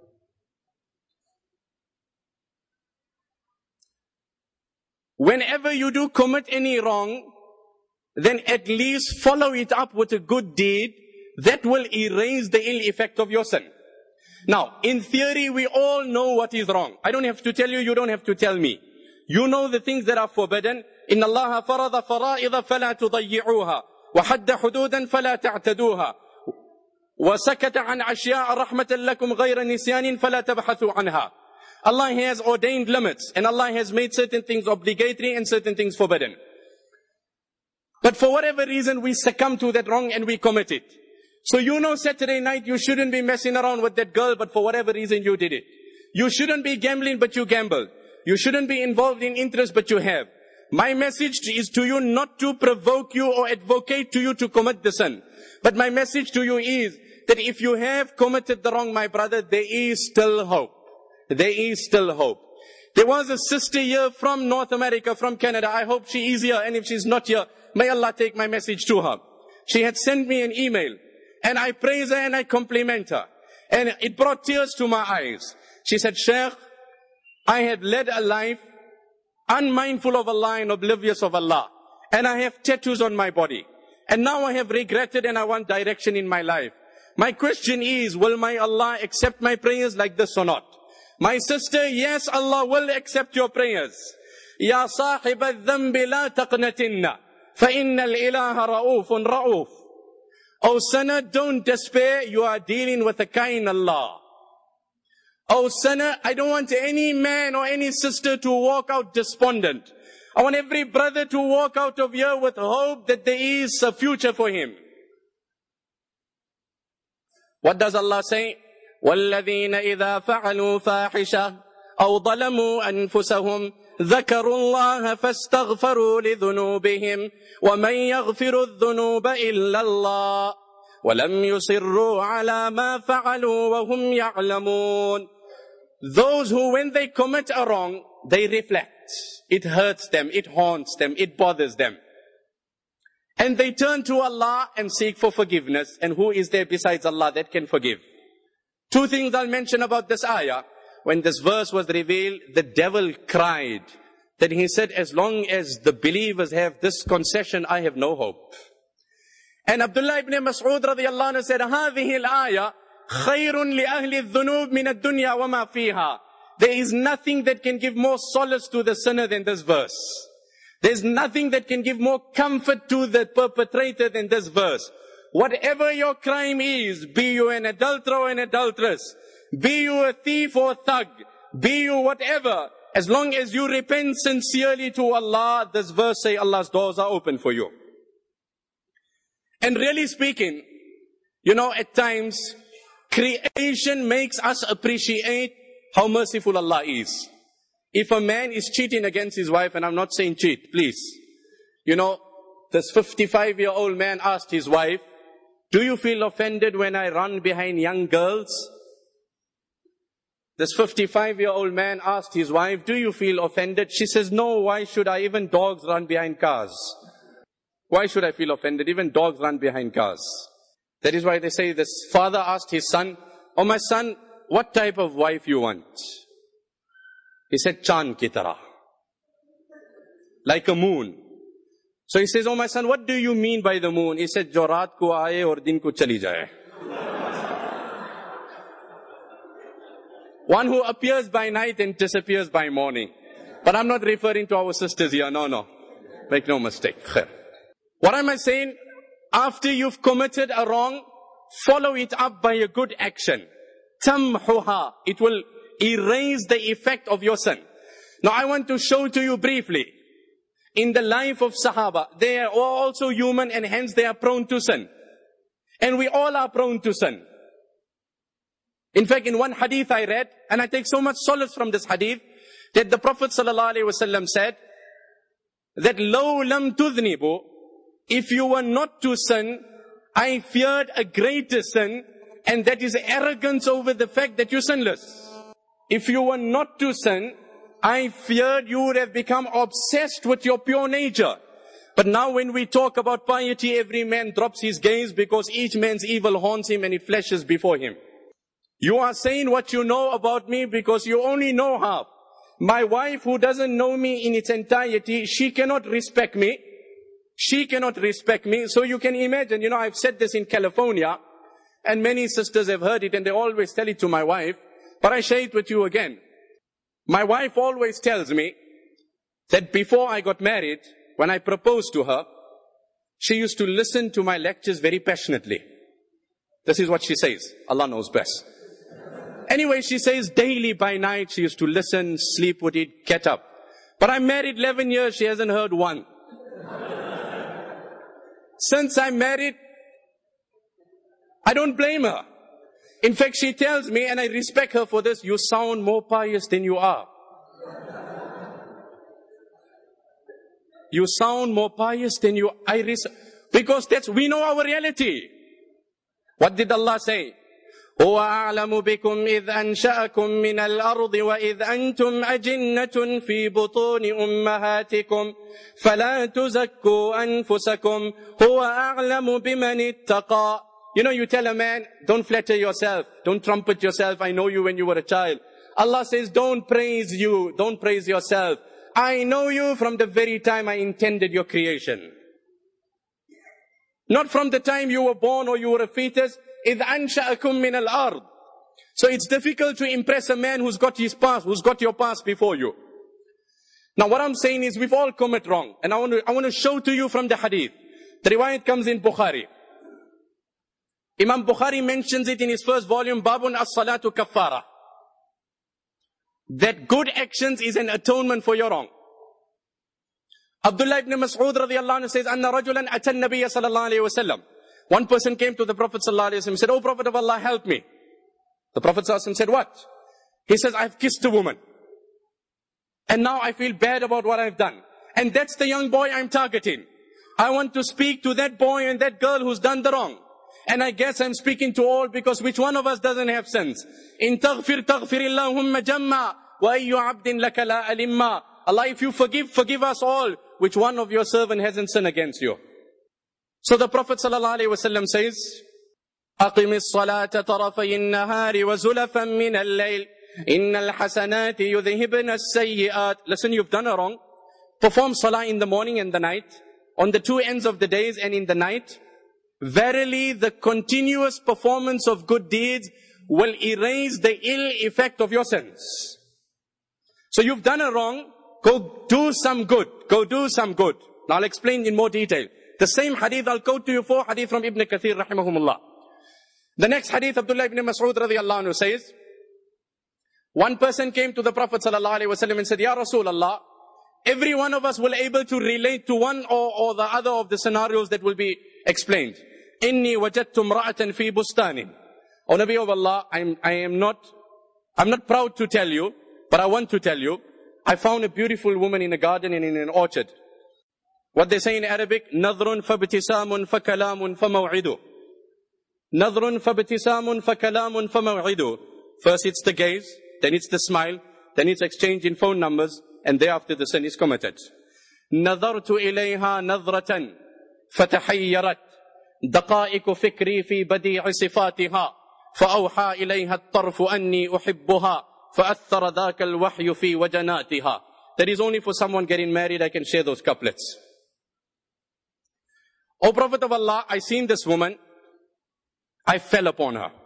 Whenever you do commit any wrong, then at least follow it up with a good deed that will erase the ill effect of your sin. Now, in theory, we all know what is wrong. I don't have to tell you, you don't have to tell me. You know the things that are forbidden. إِنَّ اللَّهَ فَرَضَ فَرَائِضَ فَلَا تُضَيِّعُوهَا وَحَدَّ حُدُودًا فَلَا تَعْتَدُوهَا وَسَكَتَ عَنْ عَشْيَاءَ رَحْمَةً لَكُمْ غَيْرَ نِسْيَانٍ فَلَا تَبْحَثُوا عَنْهَا. Allah has ordained limits, and Allah has made certain things obligatory and certain things forbidden. But for whatever reason, we succumb to that wrong and we commit it. So you know Saturday night you shouldn't be messing around with that girl, but for whatever reason you did it. You shouldn't be gambling, but you gambled. You shouldn't be involved in interest, but you have. My message is to you not to provoke you or advocate to you to commit the sin. But my message to you is that if you have committed the wrong, my brother, there is still hope. There is still hope. There was a sister here from North America, from Canada. I hope she is here, and if she's not here, may Allah take my message to her. She had sent me an email, and I praise her and I compliment her. And it brought tears to my eyes. She said, Sheikh, I had led a life unmindful of Allah and oblivious of Allah. And I have tattoos on my body. And now I have regretted and I want direction in my life. My question is, will my Allah accept my prayers like this or not? My sister, yes, Allah will accept your prayers. Ya sahib al-dhanbi la taqnatinna, fa inna al-ilaha ra'ufun ra'uf. Oh sinner, don't despair, you are dealing with a kind Allah. Oh sinner, I don't want any man or any sister to walk out despondent. I want every brother to walk out of here with hope that there is a future for him. What does Allah say? وَالَّذِينَ إِذَا فَعَلُوا فَاحِشَةً أَوْ ظَلَمُوا أَنفُسَهُمْ ذَكَرُوا اللَّهَ فَاسْتَغْفَرُوا لِذُنُوبِهِمْ وَمَنْ يَغْفِرُ الذُّنُوبَ إِلَّا اللَّهُ وَلَمْ يُصِرُّوا عَلَى مَا فَعَلُوا وَهُمْ يَعْلَمُونَ. Those who, when they commit a wrong, they reflect. It hurts them, it haunts them, it bothers them. And they turn to Allah and seek for forgiveness. And who is there besides Allah that can forgive? Two things I'll mention about this ayah. When this verse was revealed, the devil cried. That he said, as long as the believers have this concession, I have no hope. And Abdullah ibn Mas'ud radiyallahu anhu said, هذه الآية خير لأهل الذنوب من الدنيا وما فيها. There is nothing that can give more solace to the sinner than this verse. There's nothing that can give more comfort to the perpetrator than this verse. Whatever your crime is, be you an adulterer or an adulteress, be you a thief or a thug, be you whatever, as long as you repent sincerely to Allah, this verse say Allah's doors are open for you. And really speaking, at times, creation makes us appreciate how merciful Allah is. If a man is cheating against his wife, and I'm not saying cheat, please. This 55-year-old man asked his wife, do you feel offended when I run behind young girls? This 55-year-old man asked his wife, do you feel offended? She says, no, why should I? Even dogs run behind cars. Why should I feel offended? Even dogs run behind cars. That is why they say this father asked his son, oh my son, what type of wife you want? He said, Chand ki tarah. Like a moon. So he says, oh my son, what do you mean by the moon? He said, jo raat ko aaye aur din ko chali jaye. One who appears by night and disappears by morning. But I'm not referring to our sisters here. No. Make no mistake. What am I saying? After you've committed a wrong, follow it up by a good action. Tamhuha. It will erase the effect of your sin. Now I want to show to you briefly. In the life of Sahaba, they are also human and hence they are prone to sin. And we all are prone to sin. In fact, in one hadith I read, and I take so much solace from this hadith, that the Prophet ﷺ said, that low lam tudhnibu, if you were not to sin, I feared a greater sin, and that is arrogance over the fact that you're sinless. If you were not to sin, I feared you would have become obsessed with your pure nature. But now when we talk about piety, every man drops his gaze because each man's evil haunts him and it flashes before him. You are saying what you know about me because you only know half. My wife, who doesn't know me in its entirety, she cannot respect me. She cannot respect me. So you can imagine, I've said this in California, and many sisters have heard it, and they always tell it to my wife, but I share it with you again. My wife always tells me that before I got married, when I proposed to her, she used to listen to my lectures very passionately. This is what she says. Allah knows best. Anyway, she says daily by night she used to listen, sleep with it, get up. But I'm married 11 years, she hasn't heard one. Since I'm married, I don't blame her. In fact, she tells me, and I respect her for this, you sound more pious than you are. You sound more pious than you are. Because we know our reality. What did Allah say? هو أعلم بكم إذ أنشأكم من الأرض وإذ أنتم أجنة في بطون أمهاتكم فلا تزكوا أنفسكم هو أعلم بمن اتقى. You know, you tell a man, don't flatter yourself, don't trumpet yourself, I know you when you were a child. Allah says, don't praise you, don't praise yourself. I know you from the very time I intended your creation. Not from the time you were born or you were a fetus. إِذْ أَنْشَأَكُم مِّنَ الْأَرْضِ. So it's difficult to impress a man who's got his past, who's got your past before you. Now what I'm saying is we've all committed wrong. And I want to show to you from the hadith. The riwayat comes in Bukhari. Imam Bukhari mentions it in his first volume, Babun as-salatu kaffara. That good actions is an atonement for your wrong. Abdullah ibn Mas'ud radiyallahu anhu says, Anna rajulan atan nabiyya sallallahu alayhi wa sallam. One person came to the Prophet sallallahu alayhi wa sallam and said, "Oh Prophet of Allah, help me." The Prophet sallallahu alayhi wa sallam said, "What?" He says, "I've kissed a woman. And now I feel bad about what I've done. And that's the young boy I'm targeting. I want to speak to that boy and that girl who's done the wrong. And I guess I'm speaking to all because which one of us doesn't have sins? In taghfir illahumma jamma wa ayyu abdin laka la alimma. Allah, if you forgive us all. Which one of your servant hasn't sinned against you?" So the Prophet ﷺ says, أَقِمِ الصَّلَاةَ طَرَفَيِ النَّهَارِ وَزُلَفًا مِّنَ اللَّيْلِ إِنَّ الْحَسَنَاتِ يُذْهِبْنَ السَّيِّئَاتِ. Listen, you've done a wrong. Perform salah in the morning and the night, on the two ends of the days and in the night. Verily, the continuous performance of good deeds will erase the ill effect of your sins. So you've done a wrong. Go do some good. Go do some good. Now I'll explain in more detail. The same hadith, I'll quote to you 4 hadith from Ibn Kathir rahimahumullah. The next hadith, Abdullah ibn Mas'ud radiyallahu anhu says, one person came to the Prophet sallallahu alaihi wasallam and said, "Ya Rasulullah, every one of us will able to relate to one or the other of the scenarios that will be explained. Inni wajadtu imra'atan fi bustanin." O Nabi of Allah, I'm not proud to tell you, but I want to tell you, I found a beautiful woman in a garden and in an orchard. What they say in Arabic, نَظْرٌ فَابْتِسَامٌ فَكَلَامٌ فَمَوْعِدُ. نَظْرٌ فَابْتِسَامٌ فَكَلَامٌ فَمَوْعِدُ. First it's the gaze, then it's the smile, then it's exchange in phone numbers, and thereafter the sin is committed. نَظَرْتُ إِلَيْهَا نَظْرَةً فَتَحَيَّرَتْ دَقَائِكُ فِكْرِي فِي بَدِيعِ صِفَاتِهَا فَأَوْحَى إِلَيْهَا الطَّرْفُ أَنِّي أُحِبُّهَا فَأَثَّرَ ذَاكَ الْوَحْيُ فِي وَجَنَاتِهَا. That is only for someone getting married, I can share those couplets. O Prophet of Allah, I seen this woman, I fell upon her.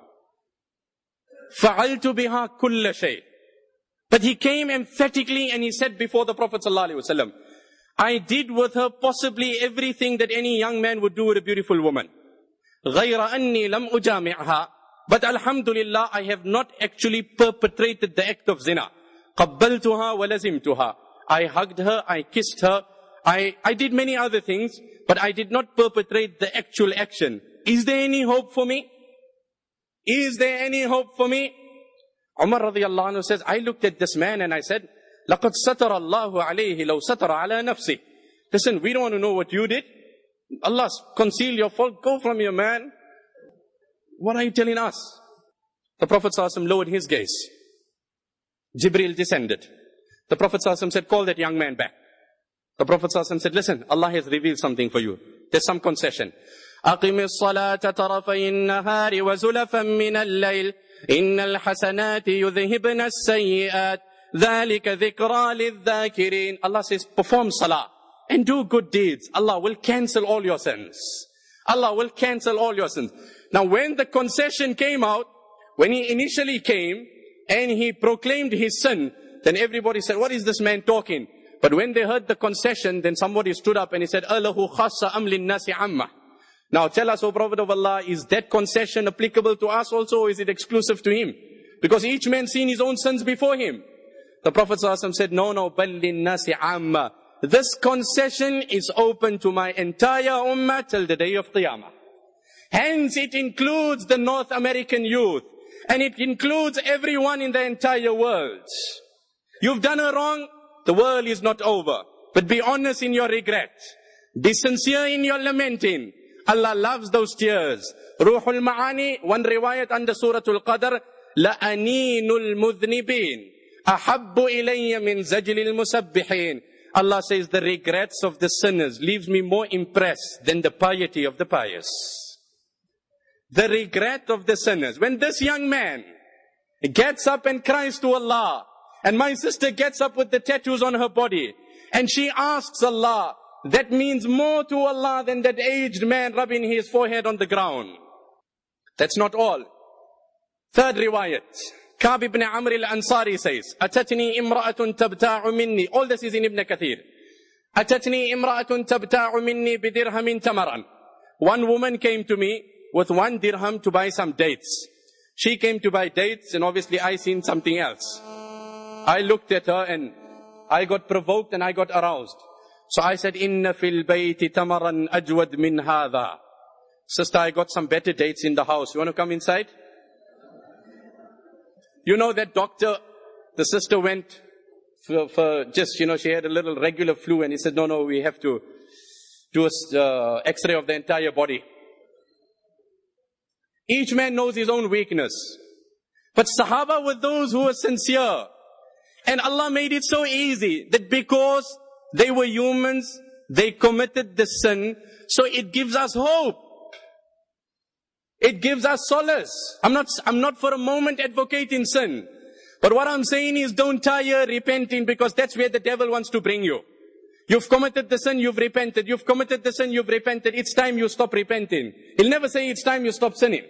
فَعَلْتُ بِهَا كُلَّ شَيْءٍ. But he came emphatically and he said before the Prophet ﷺ, I did with her possibly everything that any young man would do with a beautiful woman. غَيْرَ أَنِّي لَمْ أُجَامِعْهَا. But alhamdulillah, I have not actually perpetrated the act of zina. قَبَّلْتُهَا وَلَزِمْتُهَا. I hugged her, I kissed her, I did many other things, but I did not perpetrate the actual action. Is there any hope for me? Is there any hope for me? Umar radiyallahu anhu says, I looked at this man and I said, لَقَدْ سَتَرَ اللَّهُ عَلَيْهِ لَوْ سَتَرَ عَلَى نَفْسِهِ. Listen, we don't want to know what you did. Allah conceal your fault. Go from your man. What are you telling us? The Prophet ﷺ lowered his gaze. Jibreel descended. The Prophet ﷺ said, call that young man back. The Prophet ﷺ said, listen, Allah has revealed something for you. There's some concession. أَقِمِ الصَّلَاةَ طَرَفَيِ النَّهَارِ وَزُلَفًا مِّنَ اللَّيْلِ إِنَّ الْحَسَنَاتِ يُذْهِبْنَ السَّيِّئَاتِ ذَلِكَ ذِكْرَى لِلذَّاكِرِينَ. Allah says, perform salah and do good deeds. Allah will cancel all your sins. Allah will cancel all your sins. Now when the concession came out, when he initially came and he proclaimed his sin, then everybody said, what is this man talking? But when they heard the concession, then somebody stood up and he said, أَلَهُ خَاصَّ أَمْ لِلنَّاسِ عَمَّةً. Now tell us, O Prophet of Allah, is that concession applicable to us also, or is it exclusive to him? Because each man seen his own sins before him. The Prophet ﷺ said, no, بَلْ لِلنَّاسِ عَمَّةً. This concession is open to my entire ummah till the day of Qiyamah. Hence it includes the North American youth. And it includes everyone in the entire world. You've done a wrong, the world is not over. But be honest in your regret. Be sincere in your lamenting. Allah loves those tears. Ruhul Ma'ani, one riwayat under Surah Al-Qadr, لَأَنِينُ الْمُذْنِبِينَ أَحَبُّ إِلَيَّ مِنْ زَجْلِ الْمُسَبِّحِينَ. Allah says, the regrets of the sinners leaves me more impressed than the piety of the pious. The regret of the sinners. When this young man gets up and cries to Allah, and my sister gets up with the tattoos on her body, and she asks Allah, that means more to Allah than that aged man rubbing his forehead on the ground. That's not all. Third riwayat. Ka'b ibn Amr al-Ansari says, أَتَتْنِي إِمْرَأَةٌ تَبْتَاعُ مِنِّي. All this is in Ibn Kathir. أَتَتْنِي إِمْرَأَةٌ تَبْتَاعُ مِنِّي بِدِرْهَمٍ تَمَرًا. One woman came to me with 1 dirham to buy some dates. She came to buy dates, and obviously I seen something else. I looked at her and I got provoked and I got aroused. So I said, إِنَّ فِي الْبَيْتِ تَمَرًا أَجْوَدْ مِنْ هَذَا. Sister, I got some better dates in the house. You want to come inside? You know that doctor, the sister went for just, she had a little regular flu, and he said, no, we have to do a x-ray of the entire body. Each man knows his own weakness. But Sahaba were those who were sincere. And Allah made it so easy that because they were humans, they committed the sin. So it gives us hope. It gives us solace. I'm not for a moment advocating sin. But what I'm saying is don't tire repenting, because that's where the devil wants to bring you. You've committed the sin, you've repented. You've committed the sin, you've repented. It's time you stop repenting. He'll never say it's time you stop sinning.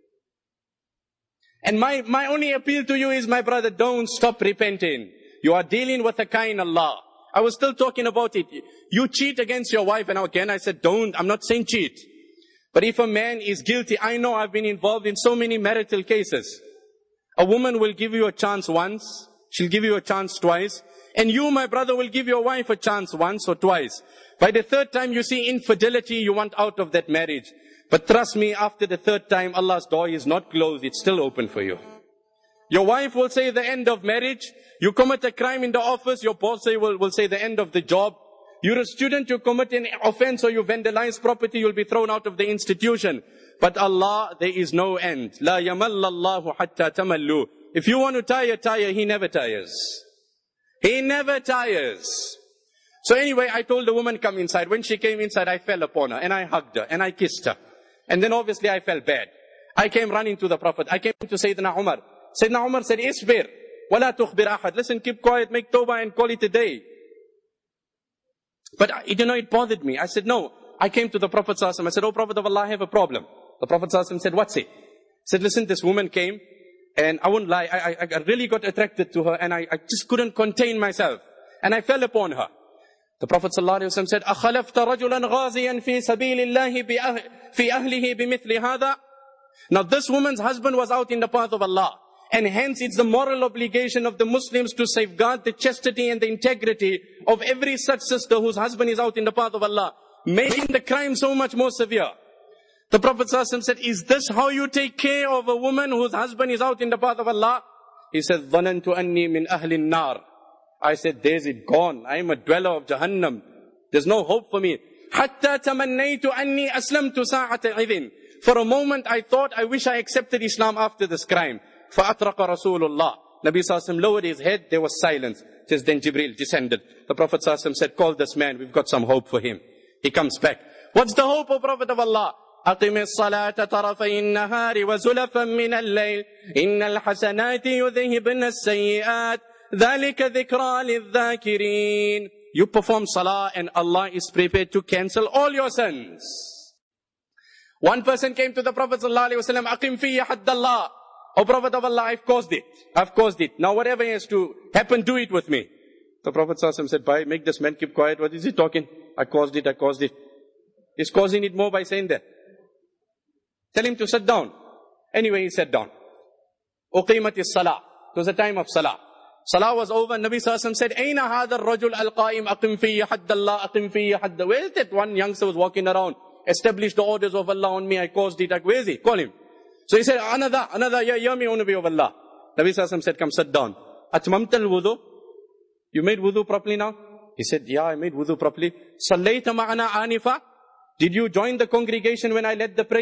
And my only appeal to you is, my brother, don't stop repenting. You are dealing with a kind Allah. I was still talking about it. You cheat against your wife, and again I said, I'm not saying cheat. But if a man is guilty, I know I've been involved in so many marital cases. A woman will give you a chance once, she'll give you a chance twice, and you, my brother, will give your wife a chance once or twice. By the third time you see infidelity, you want out of that marriage. But trust me, after the third time, Allah's door is not closed, it's still open for you. Your wife will say the end of marriage. You commit a crime in the office, your boss will say the end of the job. You're a student, you commit an offense or you vandalize property, you'll be thrown out of the institution. But Allah, there is no end. La yamallallahu hatta tamallu. If you want to tire, He never tires. He never tires. So anyway, I told the woman, come inside. When she came inside, I fell upon her and I hugged her and I kissed her. And then obviously I felt bad. I came running to the Prophet. I came to Sayyidina Umar. Sayyidina Umar said, Isbir, wala tukhbir ahad. Listen, keep quiet, make tawbah and call it a day. But it bothered me. I said, no. I came to the Prophet ﷺ. I said, oh Prophet of Allah, I have a problem. The Prophet ﷺ said, what's it? He said, listen, this woman came, and I won't lie, I really got attracted to her, and I just couldn't contain myself. And I fell upon her. The Prophet ﷺ said, أَخَلَفْتَ رَجُلًا غَازِيًا فِي سَبِيلِ اللَّهِ فِي أَهْلِهِ بِمِثْلِ هَذَا. Now this woman's husband was out in the path of Allah. And hence it's the moral obligation of the Muslims to safeguard the chastity and the integrity of every such sister whose husband is out in the path of Allah, making the crime so much more severe. The Prophet ﷺ said, is this how you take care of a woman whose husband is out in the path of Allah? He said, ظَنَنْتُ أَنِّي مِنْ أَهْلِ النَّارِ. I said, there's it gone. I am a dweller of Jahannam. There's no hope for me. حَتَّى تَمَنَّيْتُ أَنِّي أَسْلَمْتُ سَاعَةَ عِذٍ. For a moment I thought, I wish I accepted Islam after this crime. فَأَطْرَقَ رَسُولُ اللَّهِ. Nabi ﷺ lowered his head, there was silence. Just then Jibreel descended. The Prophet ﷺ said, call this man, we've got some hope for him. He comes back. What's the hope, O Prophet of Allah? أقم الصلاة طرفي النهار وزلفا من الليل إن الحسنات يذهبن السيئات ذلك ذكرى للذاكرين. You perform salah and Allah is prepared to cancel all your sins. One person came to the Prophet ﷺ, أقم في حد الله. O Prophet of Allah, I've caused it. Now whatever has to happen, do it with me. The Prophet ﷺ said, bye, make this man keep quiet. What is he talking? I caused it. He's causing it more by saying that. Tell him to sit down. Anyway, he sat down. Uqimat is-salah. It was a time of salah. Salah was over. Nabi ﷺ said, Aina hadha ar-rajul al-qa'im aqim fiyya hadd Allah, aqim fiyya hadd. Where is that one youngster was walking around? Established the orders of Allah on me. I caused it. Where is he? Call him. So he said, another, ya me, O Nabi of Allah. Nabi ﷺ said, come sit down. Atmamta al-wudu? You made wudu properly now? He said, yeah, I made wudu properly. Sallayta ma'ana anifa? Did you join the congregation when I led the prayer?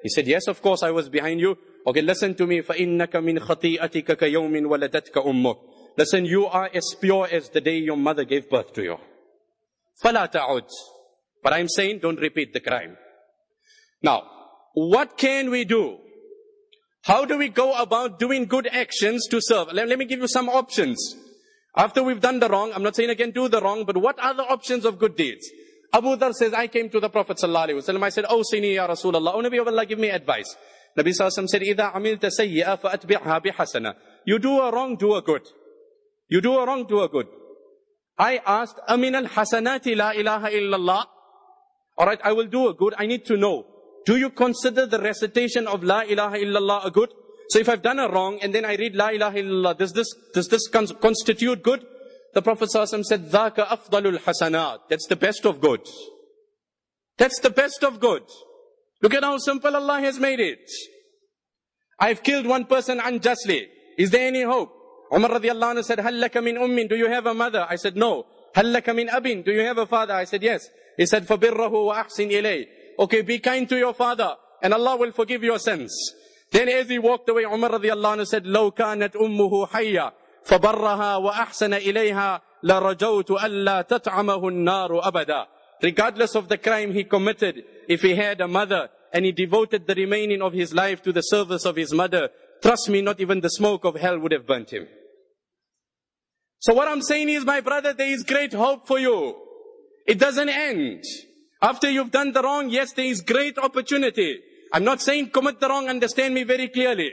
He said, yes, of course I was behind you. Okay, listen to me. فَإِنَّكَ مِنْ خَطِيئَتِكَ كَيَوْمٍ وَلَدَتْكَ أُمُّكَ. Listen, you are as pure as the day your mother gave birth to you. فَلَا تَعُدْ. But I'm saying, don't repeat the crime. Now, what can we do? How do we go about doing good actions to serve? Let me give you some options. After we've done the wrong, I'm not saying again do the wrong, but what are the options of good deeds? Abu Dhar says, I came to the Prophet ﷺ. I said, Awsini ya Rasulullah. Oh Nabi of Allah, give me advice. Nabi ﷺ said, إِذَا عَمِلْتَ سَيِّئَ فَأَتْبِعْهَا بِحَسَنَةٍ. You do a wrong, do a good. You do a wrong, do a good. I asked, أَمِنَ الْحَسَنَاتِ لَا إِلَهَ إِلَّا اللَّهِ. Alright, I will do a good. I need to know. Do you consider the recitation of La ilaha illallah a good? So if I've done a wrong and then I read La ilaha illallah, does this constitute good? The Prophet ﷺ said, ذَاكَ أَفْضَلُ الْحَسَنَاتِ. That's the best of good. That's the best of good. Look at how simple Allah has made it. I've killed one person unjustly. Is there any hope? Umar radiallahu anhu said, هَلْ لَكَ مِنْ أُمٍّ. Do you have a mother? I said, no. هَلْ لَكَ مِنْ أَبٍ. Do you have a father? I said, yes. He said, فَبِرَّهُ وَأَحْسِنْ إِلَيْهِ. Okay, be kind to your father and Allah will forgive your sins. Then as he walked away, Umar radiallahu anhu said, لَوْ كَانَتْ أُمُّهُ حَيَّةً فَبَرَّهَا وَأَحْسَنَ إِلَيْهَا لَرَجَوْتُ أَلَّا تَطْعَمَهُ النَّارُ أَبَدًا. Regardless of the crime he committed, if he had a mother and he devoted the remaining of his life to the service of his mother, trust me, not even the smoke of hell would have burnt him. So what I'm saying is, my brother, there is great hope for you. It doesn't end. After you've done the wrong, yes, there is great opportunity. I'm not saying commit the wrong, understand me very clearly.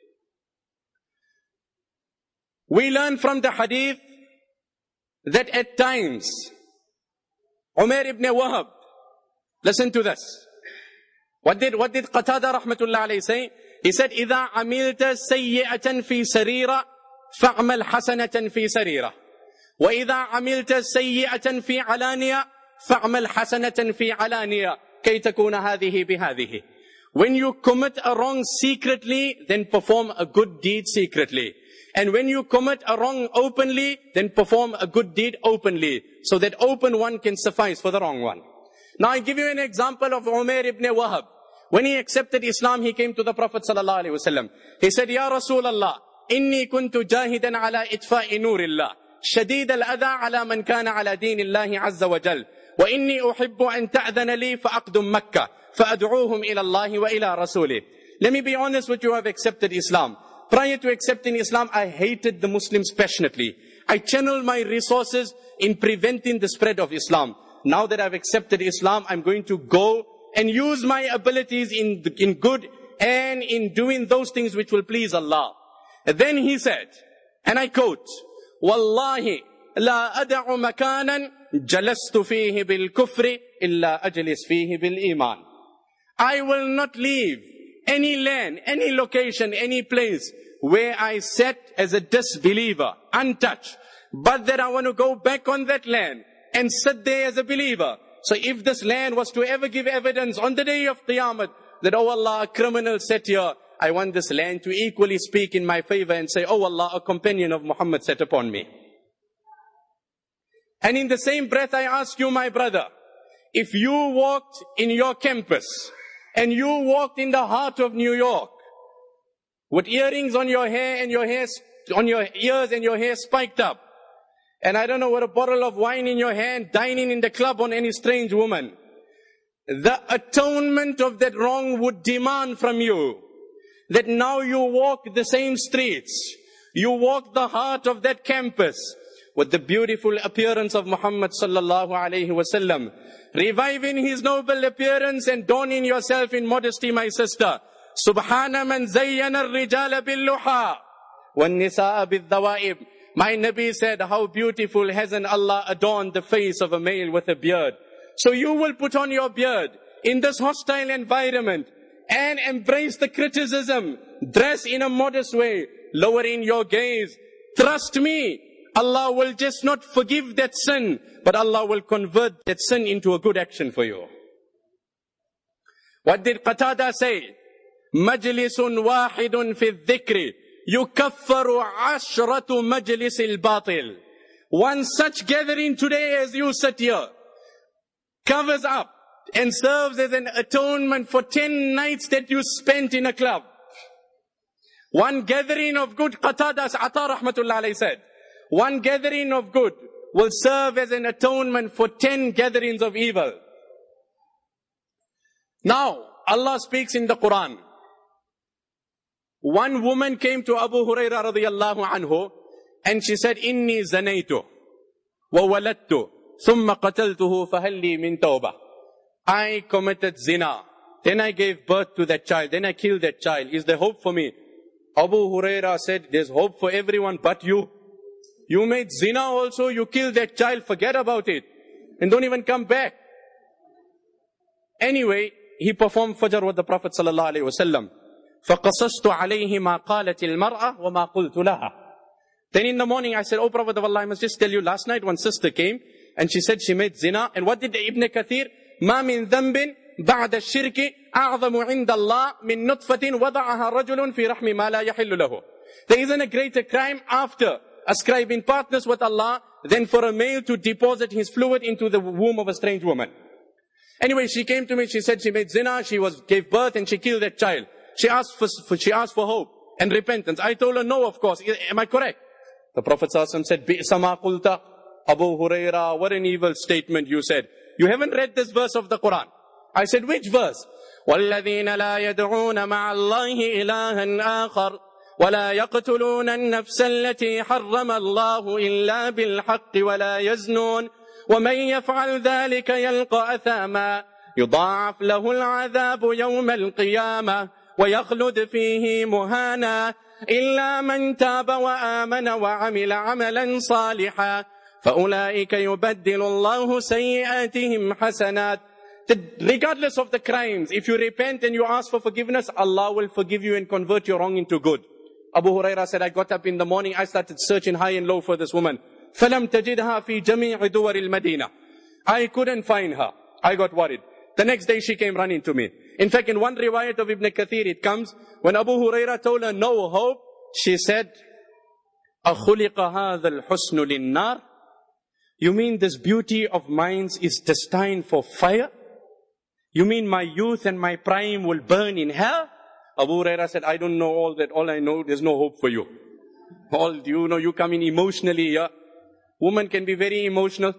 We learn from the hadith that at times, Umar ibn Wahab, listen to this. What did Qatada rahmatullah alayhi say? He said, إِذَا عَمِلْتَ سَيِّئَةً فِي سَرِيرَةٍ فَعْمَلْ حَسَنَةً فِي سَرِيرَةٍ وَإِذَا عَمِلْتَ سَيِّئَةً فِي عَلَانِيَةٍ فَعْمَلْ حَسَنَةً فِي عَلَانِيَةٍ كَيْ تَكُونَ هَذِهِ بِهَذِهِ. When you commit a wrong secretly, then perform a good deed secretly. And when you commit a wrong openly, then perform a good deed openly. So that open one can suffice for the wrong one. Now I give you an example of Umar ibn Wahab. When he accepted Islam, he came to the Prophet sallallahu alaihi wasallam. He said, Ya Rasulallah, inni kuntu jahidan ala itfa'i nurillah, shadid al-adha ala man kana ala dinillahi azza wa jal. Wa inni uhibbu an ta'dhana li fa'aqdum Makkah, fa'ad'uuhum ila Allahi wa ila Rasulih. Let me be honest with you, I've accepted Islam. Prior to accepting Islam, I hated the Muslims passionately. I channeled my resources in preventing the spread of Islam. Now that I've accepted Islam, I'm going to go and use my abilities in good and in doing those things which will please Allah. And then he said, and I quote, Wallahi, la ada'u makanan jalastu fihi bil kufri illa ajlis fihi bil iman. I will not leave any land, any location, any place where I sat as a disbeliever, untouched, but that I want to go back on that land and sit there as a believer. So if this land was to ever give evidence on the day of Qiyamah that, oh Allah, a criminal sat here, I want this land to equally speak in my favor and say, oh Allah, a companion of Muhammad sat upon me. And in the same breath, I ask you, my brother, if you walked in your campus and you walked in the heart of New York with earrings on your hair and your hair on your ears and your hair spiked up, and I don't know, with a bottle of wine in your hand, dining in the club on any strange woman, the atonement of that wrong would demand from you that now you walk the same streets, you walk the heart of that campus with the beautiful appearance of Muhammad sallallahu alayhi wasallam, reviving his noble appearance and donning yourself in modesty, my sister. Subhana man zayyana ar-rijala bil-luha wan-nisaa bil-dhawaib. My Nabi said, how beautiful hasn't Allah adorned the face of a male with a beard. So you will put on your beard in this hostile environment and embrace the criticism. Dress in a modest way, lowering your gaze. Trust me, Allah will just not forgive that sin, but Allah will convert that sin into a good action for you. What did Qatada say? Majlisun wahidun fi dhikri yukaffaru ashratu majlis al-batil. One such gathering today as you sit here covers up and serves as an atonement for 10 nights that you spent in a club. One gathering of good, Qatadas Ata rahmatullah alayhi said, one gathering of good will serve as an atonement for 10 gatherings of evil. Now, Allah speaks in the Quran. One woman came to Abu Hurairah radiyallahu anhu and she said, Inni zanaytu wa waladtu thumma qataltuhu fahalli min tawbah. I committed zina. Then I gave birth to that child. Then I killed that child. Is there hope for me? Abu Hurairah said, there's hope for everyone but you. You made zina also. You killed that child. Forget about it. And don't even come back. Anyway, he performed Fajr with the Prophet sallallahu alaihi wasallam. فَقَصَصْتُ عَلَيْهِ مَا قَالَتِ الْمَرْأَةِ وَمَا قُلْتُ لَهَا. Then in the morning I said, oh Prophet of Allah, I must just tell you, last night one sister came and she said she made zina. And what did Ibn Kathir? مَا مِن ذَنْبٍ بَعْدَ الشِّرْكِ أَعْظَمُ عِنْدَ اللَّهِ مِن نُطْفَةٍ وَضَعَهَا رَجُلٌ فِي رَحْمِ مَا لَا يَحِلُّ لَهُ. There isn't a greater crime after ascribing partners with Allah than for a male to deposit his fluid into the womb of a strange woman. Anyway, she came to me, she said she made zina, gave birth and she killed that child. She asked for hope and repentance. I told her, no, of course. Am I correct? The Prophet ﷺ said, Bi'sa ma qulta. Abu Hurairah, what an evil statement you said. You haven't read this verse of the Quran. I said, which verse? وَالَّذِينَ لَا يَدْعُونَ مَعَ اللَّهِ إِلَهًا آخَرَ وَلَا يَقْتُلُونَ النَّفْسَ الَّتِي حَرَّمَ اللَّهُ إِلَّا بِالْحَقِّ وَلَا يَزْنُونَ وَمَنْ يَفْعَلْ ذَلِكَ يَلْقَ أَثَامًا يُضَاعَفْ لَهُ الْعَذَابُ يَوْمَ الْقِيَامَةِ وَيَخْلُدْ فِيهِ مُهَانًا إِلَّا مَنْ تَابَ وَآمَنَ وَعَمِلَ عَمَلًا صَالِحًا فَأُولَئِكَ يُبَدِّلُ اللَّهُ سَيِّئَاتِهِمْ حَسَنَاتٍ. Regardless of the crimes, if you repent and you ask for forgiveness, Allah will forgive you and convert your wrong into good. Abu Hurairah said, I got up in the morning, I started searching high and low for this woman. فَلَمْ تَجِدْهَا فِي جَمِيعِ دُوَرِ الْمَدِينَةِ. I couldn't find her. I got worried. The next day she came running to me. In fact, in one riwayat of Ibn Kathir, it comes, when Abu Hurairah told her no hope, she said, أَخُلِقَ هَذَا الْحُسْنُ لِلنَّارِ. You mean this beauty of mine is destined for fire? You mean my youth and my prime will burn in hell? Abu Hurairah said, I don't know all that. All I know, there's no hope for you. You come in emotionally here. Woman can be very emotional.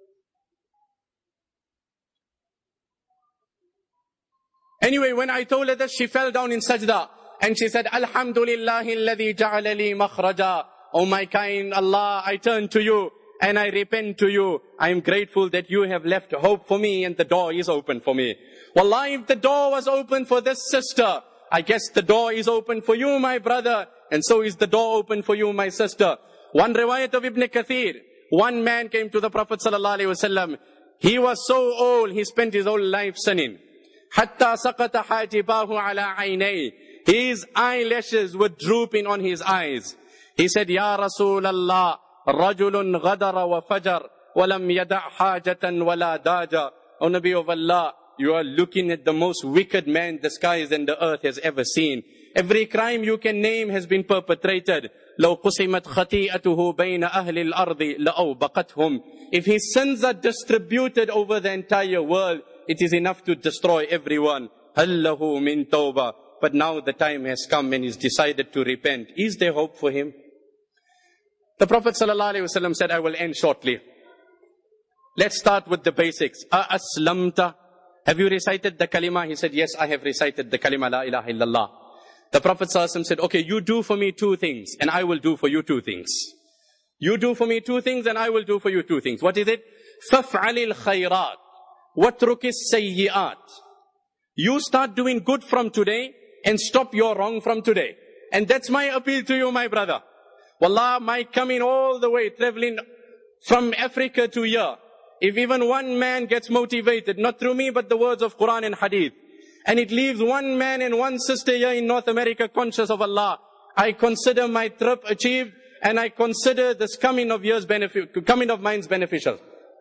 Anyway, when I told her that, she fell down in sajda. And she said, Alhamdulillahi alladhi ja'ala li makhraja. Oh my kind Allah, I turn to you and I repent to you. I am grateful that you have left hope for me and the door is open for me. Wallahi, if the door was open for this sister, I guess the door is open for you, my brother. And so is the door open for you, my sister. One riwayat of Ibn Kathir. One man came to the Prophet sallallahu alaihi wasallam. He was so old, he spent his whole life sinning. Hatta saqata hajibahu ala aynay. His eyelashes were drooping on his eyes. He said, Ya Rasulallah, rajulun ghadara wa fajar, wa lam yada' hajatan wa la daja. O Nabi of Allah, you are looking at the most wicked man the skies and the earth has ever seen. Every crime you can name has been perpetrated. لو قسمت خطيئته بين أهل الأرض لأوبقتهم. If his sins are distributed over the entire world, it is enough to destroy everyone. هل له من توبة. But now the time has come and he's decided to repent. Is there hope for him? The Prophet ﷺ said, I will end shortly. Let's start with the basics. Aslamta. Have you recited the kalima? He said, yes, I have recited the kalima, la ilaha illallah. The Prophet ﷺ said, okay, you do for me 2 things and I will do for you 2 things. You do for me 2 things and I will do for you 2 things. What is it? فَافْعَلِ الْخَيْرَاتِ وَاتْرُكِ السَّيِّئَاتِ. You start doing good from today and stop your wrong from today. And that's my appeal to you, my brother. Wallah, my coming all the way, traveling from Africa to here. If even one man gets motivated, not through me, but the words of Quran and Hadith, and it leaves one man and one sister here in North America conscious of Allah, I consider my trip achieved, and I consider this coming of mine's beneficial.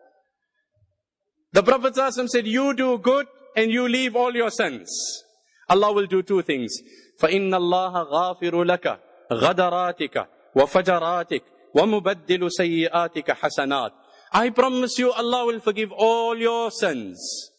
The Prophet ﷺ said, you do good and you leave all your sins. Allah will do 2 things. فَإِنَّ اللَّهَ غَافِرُ لَكَ غَدَرَاتِكَ وَفَجَرَاتِكَ وَمُبَدِّلُ سَيِّئَاتِكَ حَسَنَاتٍ. I promise you, Allah will forgive all your sins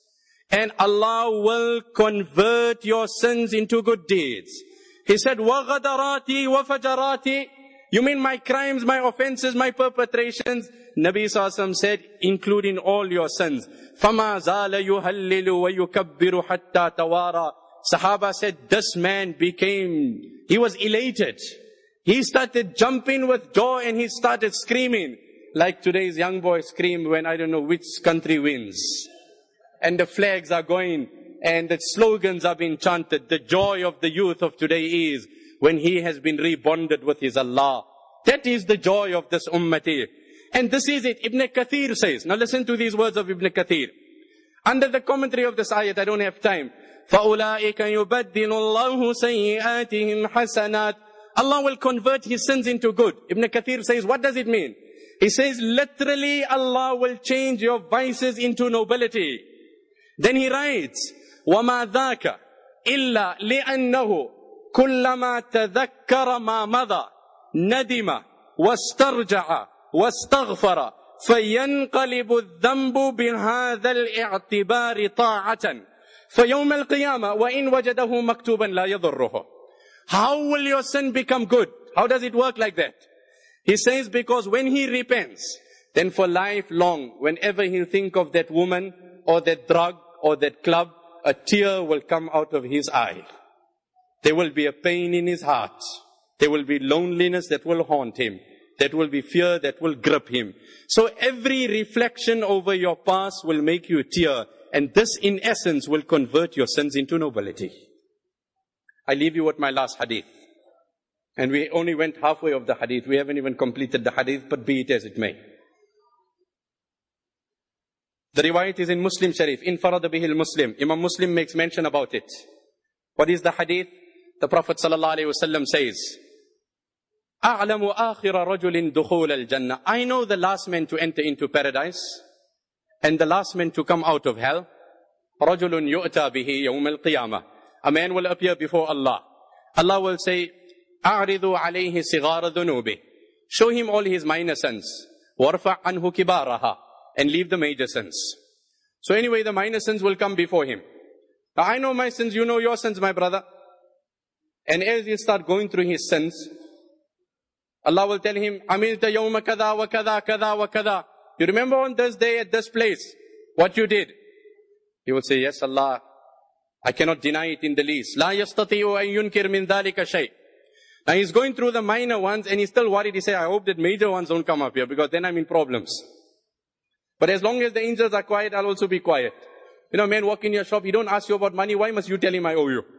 and Allah will convert your sins into good deeds. He said, وَغَدَرَاتِ وَفَجَرَاتِ. You mean my crimes, my offenses, my perpetrations? Nabi Sallallahu said, including all your sins. فَمَا زَالَ يُهَلِّلُ وَيُكَبِّرُ حَتَّى تَوَارَى. Sahaba said, this man he was elated. He started jumping with joy and he started screaming. Like today's young boys scream when I don't know which country wins. And the flags are going and the slogans are being chanted. The joy of the youth of today is when he has been rebonded with his Allah. That is the joy of this ummati. And this is it. Ibn Kathir says, now listen to these words of Ibn Kathir. Under the commentary of this ayat, I don't have time. فَأُولَٰئِكَ يُبَدِّلُ اللَّهُ سَيِّئَاتِهِمْ حَسَنَاتٍ. Allah will convert his sins into good. Ibn Kathir says, what does it mean? He says, literally, Allah will change your vices into nobility. Then he writes, وَمَا ذَاكَ إِلَّا لِأَنَّهُ كُلَّمَا تَذَكَّرَ مَا مَضَى نَدِمَ وَاسْتَرْجَعَ وَاسْتَغْفَرَ فَيَنْقَلِبُ الذَّنْبُ بِهَذَا الْإِعْتِبَارِ طَاعَةً فَيَوْمَ الْقِيَامَةِ وَإِنْ وَجَدَهُ مَكْتُوبًا لَا يَضُرُّهُ. How will your sin become good? How does it work like that? He says, because when he repents, then for lifelong, whenever he'll think of that woman or that drug or that club, a tear will come out of his eye. There will be a pain in his heart. There will be loneliness that will haunt him. There will be fear that will grip him. So every reflection over your past will make you tear. And this in essence will convert your sins into nobility. I leave you with my last hadith. And we only went halfway of the hadith. We haven't even completed the hadith, but be it as it may. The riwayat is in Muslim Sharif. Infarada bihil Muslim. Imam Muslim makes mention about it. What is the hadith? The Prophet ﷺ says, أَعْلَمُ آخِرَ رَجُلٍ دُخُولَ الْجَنَّةِ. I know the last man to enter into paradise and the last man to come out of hell. رَجُلٌ يُؤْتَى بِهِ يَوْمَ الْقِيَامَةِ. A man will appear before Allah. Allah will say, أَعْرِضُ عَلَيْهِ صِغَارَ ذُنُوبِهِ. Show him all his minor sins. وَارْفَعْ عَنْهُ كِبَارَهَا. And leave the major sins. So anyway, the minor sins will come before him. Now I know my sins, you know your sins, my brother. And as you start going through his sins, Allah will tell him, عَمِلْتَ يَوْمَ كَذَا وَكَذَا كَذَا وَكَذَا. You remember on this day at this place, what you did? He will say, yes, Allah, I cannot deny it in the least. لَا يَسْتَطِيعُ أَن يُنْكِرْ مِنْ ذَلِكَ شَيْءٍ. Now he's going through the minor ones and he's still worried. He says, I hope that major ones don't come up here because then I'm in problems. But as long as the angels are quiet, I'll also be quiet. You know, man walk in your shop, he don't ask you about money. Why must you tell him I owe you?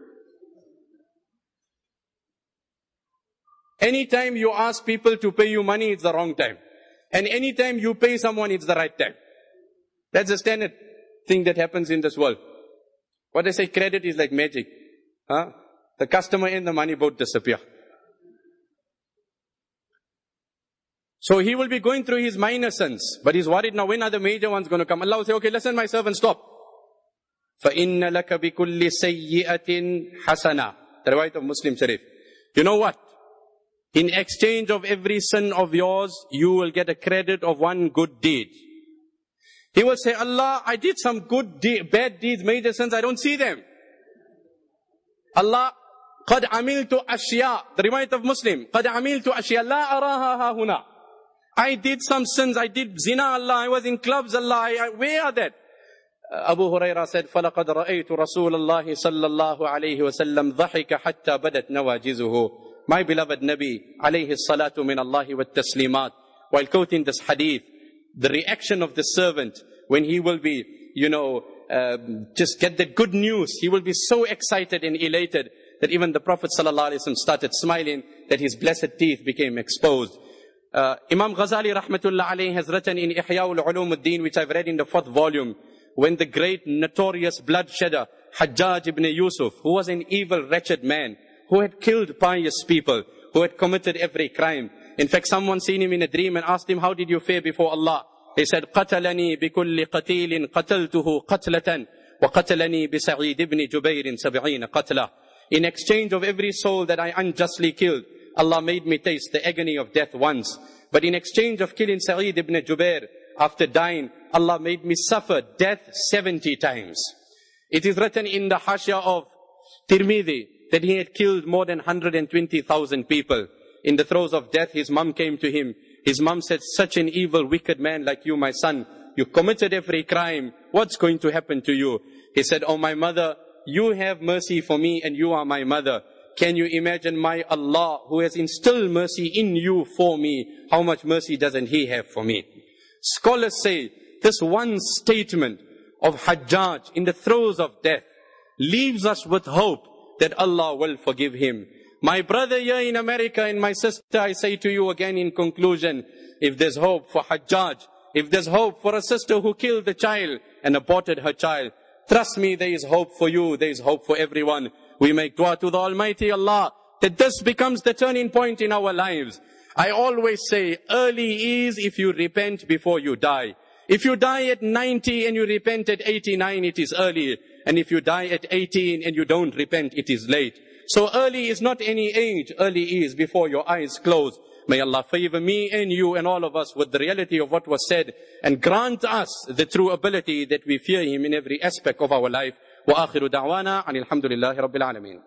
Anytime you ask people to pay you money, it's the wrong time. And anytime you pay someone, it's the right time. That's the standard thing that happens in this world. What they say, credit is like magic. The customer and the money both disappear. So he will be going through his minor sins, but he's worried now, when are the major ones going to come? Allah will say, okay, listen, my servant, stop. فَإِنَّ لَكَ بِكُلِّ سَيِّئَةٍ حَسَنَةٍ. The riwayat of Muslim Sharif. You know what? In exchange of every sin of yours, you will get a credit of one good deed. He will say, Allah, I did some bad deeds, major sins, I don't see them. Allah, قَدْ عَمِلْتُ أَشْيَاء. The riwayat of Muslim. قَدْ عَمِلْتُ أَشْيَاء لَا أَرَاهَا هَا هُنَا. I did some sins, I did zina, Allah, I was in clubs, Allah, where are that? Abu Hurairah said, فَلَقَدْ رَأَيْتُ رَسُولَ اللَّهِ صَلَّى اللَّهُ عَلَيْهِ وَسَلَّمْ ضَحِكَ حَتَّى بَدَتْ نَوَاجِزُهُ. My beloved Nabi, alayhi salatu min Allahi wa taslimat, while quoting this hadith, the reaction of the servant, when he will be, just get the good news, he will be so excited and elated that even the Prophet sallallahu alaihi wasallam started smiling, that his blessed teeth became exposed. Imam Ghazali rahmatullah alayhi has written in Ihya al-Ulum ad-Din, which I've read in the 4th volume, when the great notorious bloodshedder Hajjaj ibn Yusuf, who was an evil, wretched man, who had killed pious people, who had committed every crime. In fact, someone seen him in a dream and asked him, how did you fare before Allah? He said, قَتَلَنِي بِكُلِّ قَتِيلٍ قَتَلْتُهُ قَتْلَةً وَقَتَلَنِي بِسَعِيدِ ibn Jubayr 70 قَتْلًا. In exchange of every soul that I unjustly killed, Allah made me taste the agony of death once. But in exchange of killing Sa'id ibn Jubair, after dying, Allah made me suffer death 70 times. It is written in the Hashya of Tirmidhi that he had killed more than 120,000 people. In the throes of death, his mom came to him. His mom said, such an evil, wicked man like you, my son, you committed every crime. What's going to happen to you? He said, oh my mother, you have mercy for me and you are my mother. Can you imagine my Allah who has instilled mercy in you for me? How much mercy doesn't He have for me? Scholars say this one statement of Hajjaj in the throes of death leaves us with hope that Allah will forgive him. My brother here in America and my sister, I say to you again in conclusion, if there's hope for Hajjaj, if there's hope for a sister who killed the child and aborted her child, trust me, there is hope for you, there is hope for everyone. We make dua to the Almighty Allah that this becomes the turning point in our lives. I always say, early is if you repent before you die. If you die at 90 and you repent at 89, it is early. And if you die at 18 and you don't repent, it is late. So early is not any age. Early is before your eyes close. May Allah favor me and you and all of us with the reality of what was said and grant us the true ability that we fear Him in every aspect of our life. وآخر دعوانا عن الحمد لله رب العالمين.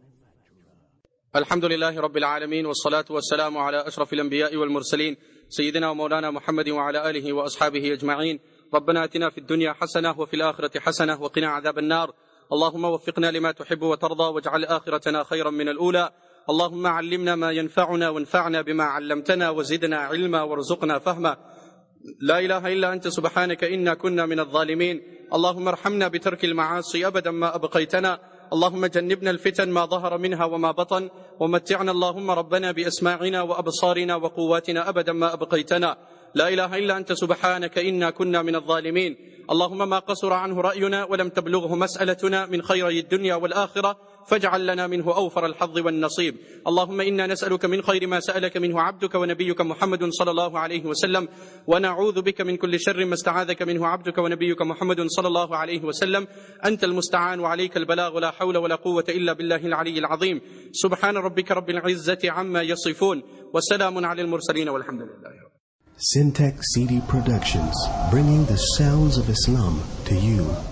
الحمد لله رب العالمين والصلاة والسلام على أشرف الأنبياء والمرسلين سيدنا ومولانا محمد وعلى آله وأصحابه أجمعين. ربنا آتنا في الدنيا حسنة وفي الآخرة حسنة وقنا عذاب النار. اللهم وفقنا لما تحب وترضى واجعل آخرتنا خيرا من الأولى. اللهم علمنا ما ينفعنا وانفعنا بما علمتنا وزدنا علما وارزقنا فهما. لا إله إلا أنت سبحانك إنا كنا من الظالمين. اللهم ارحمنا بترك المعاصي أبدا ما أبقيتنا. اللهم جنبنا الفتن ما ظهر منها وما بطن ومتعنا اللهم ربنا بأسماعنا وأبصارنا وقواتنا أبدا ما أبقيتنا. لا إله إلا أنت سبحانك إنا كنا من الظالمين. اللهم ما قصر عنه رأينا ولم تبلغه مسألتنا من خيري الدنيا والآخرة فاجعل لنا منه أوفر الحظ والنصيب. اللهم إنا نسألك من خير ما سألك منه عبدك ونبيك محمد صلى الله عليه وسلم ونعوذ بك من كل شر ما استعاذك منه عبدك ونبيك محمد صلى الله عليه وسلم. أنت المستعان وعليك البلاغ لا حول ولا قوة إلا بالله العلي العظيم. سبحان ربك رب العزة عما يصفون وسلام على المرسلين والحمد لله. Syntax CD Productions, bringing the sounds of Islam to you.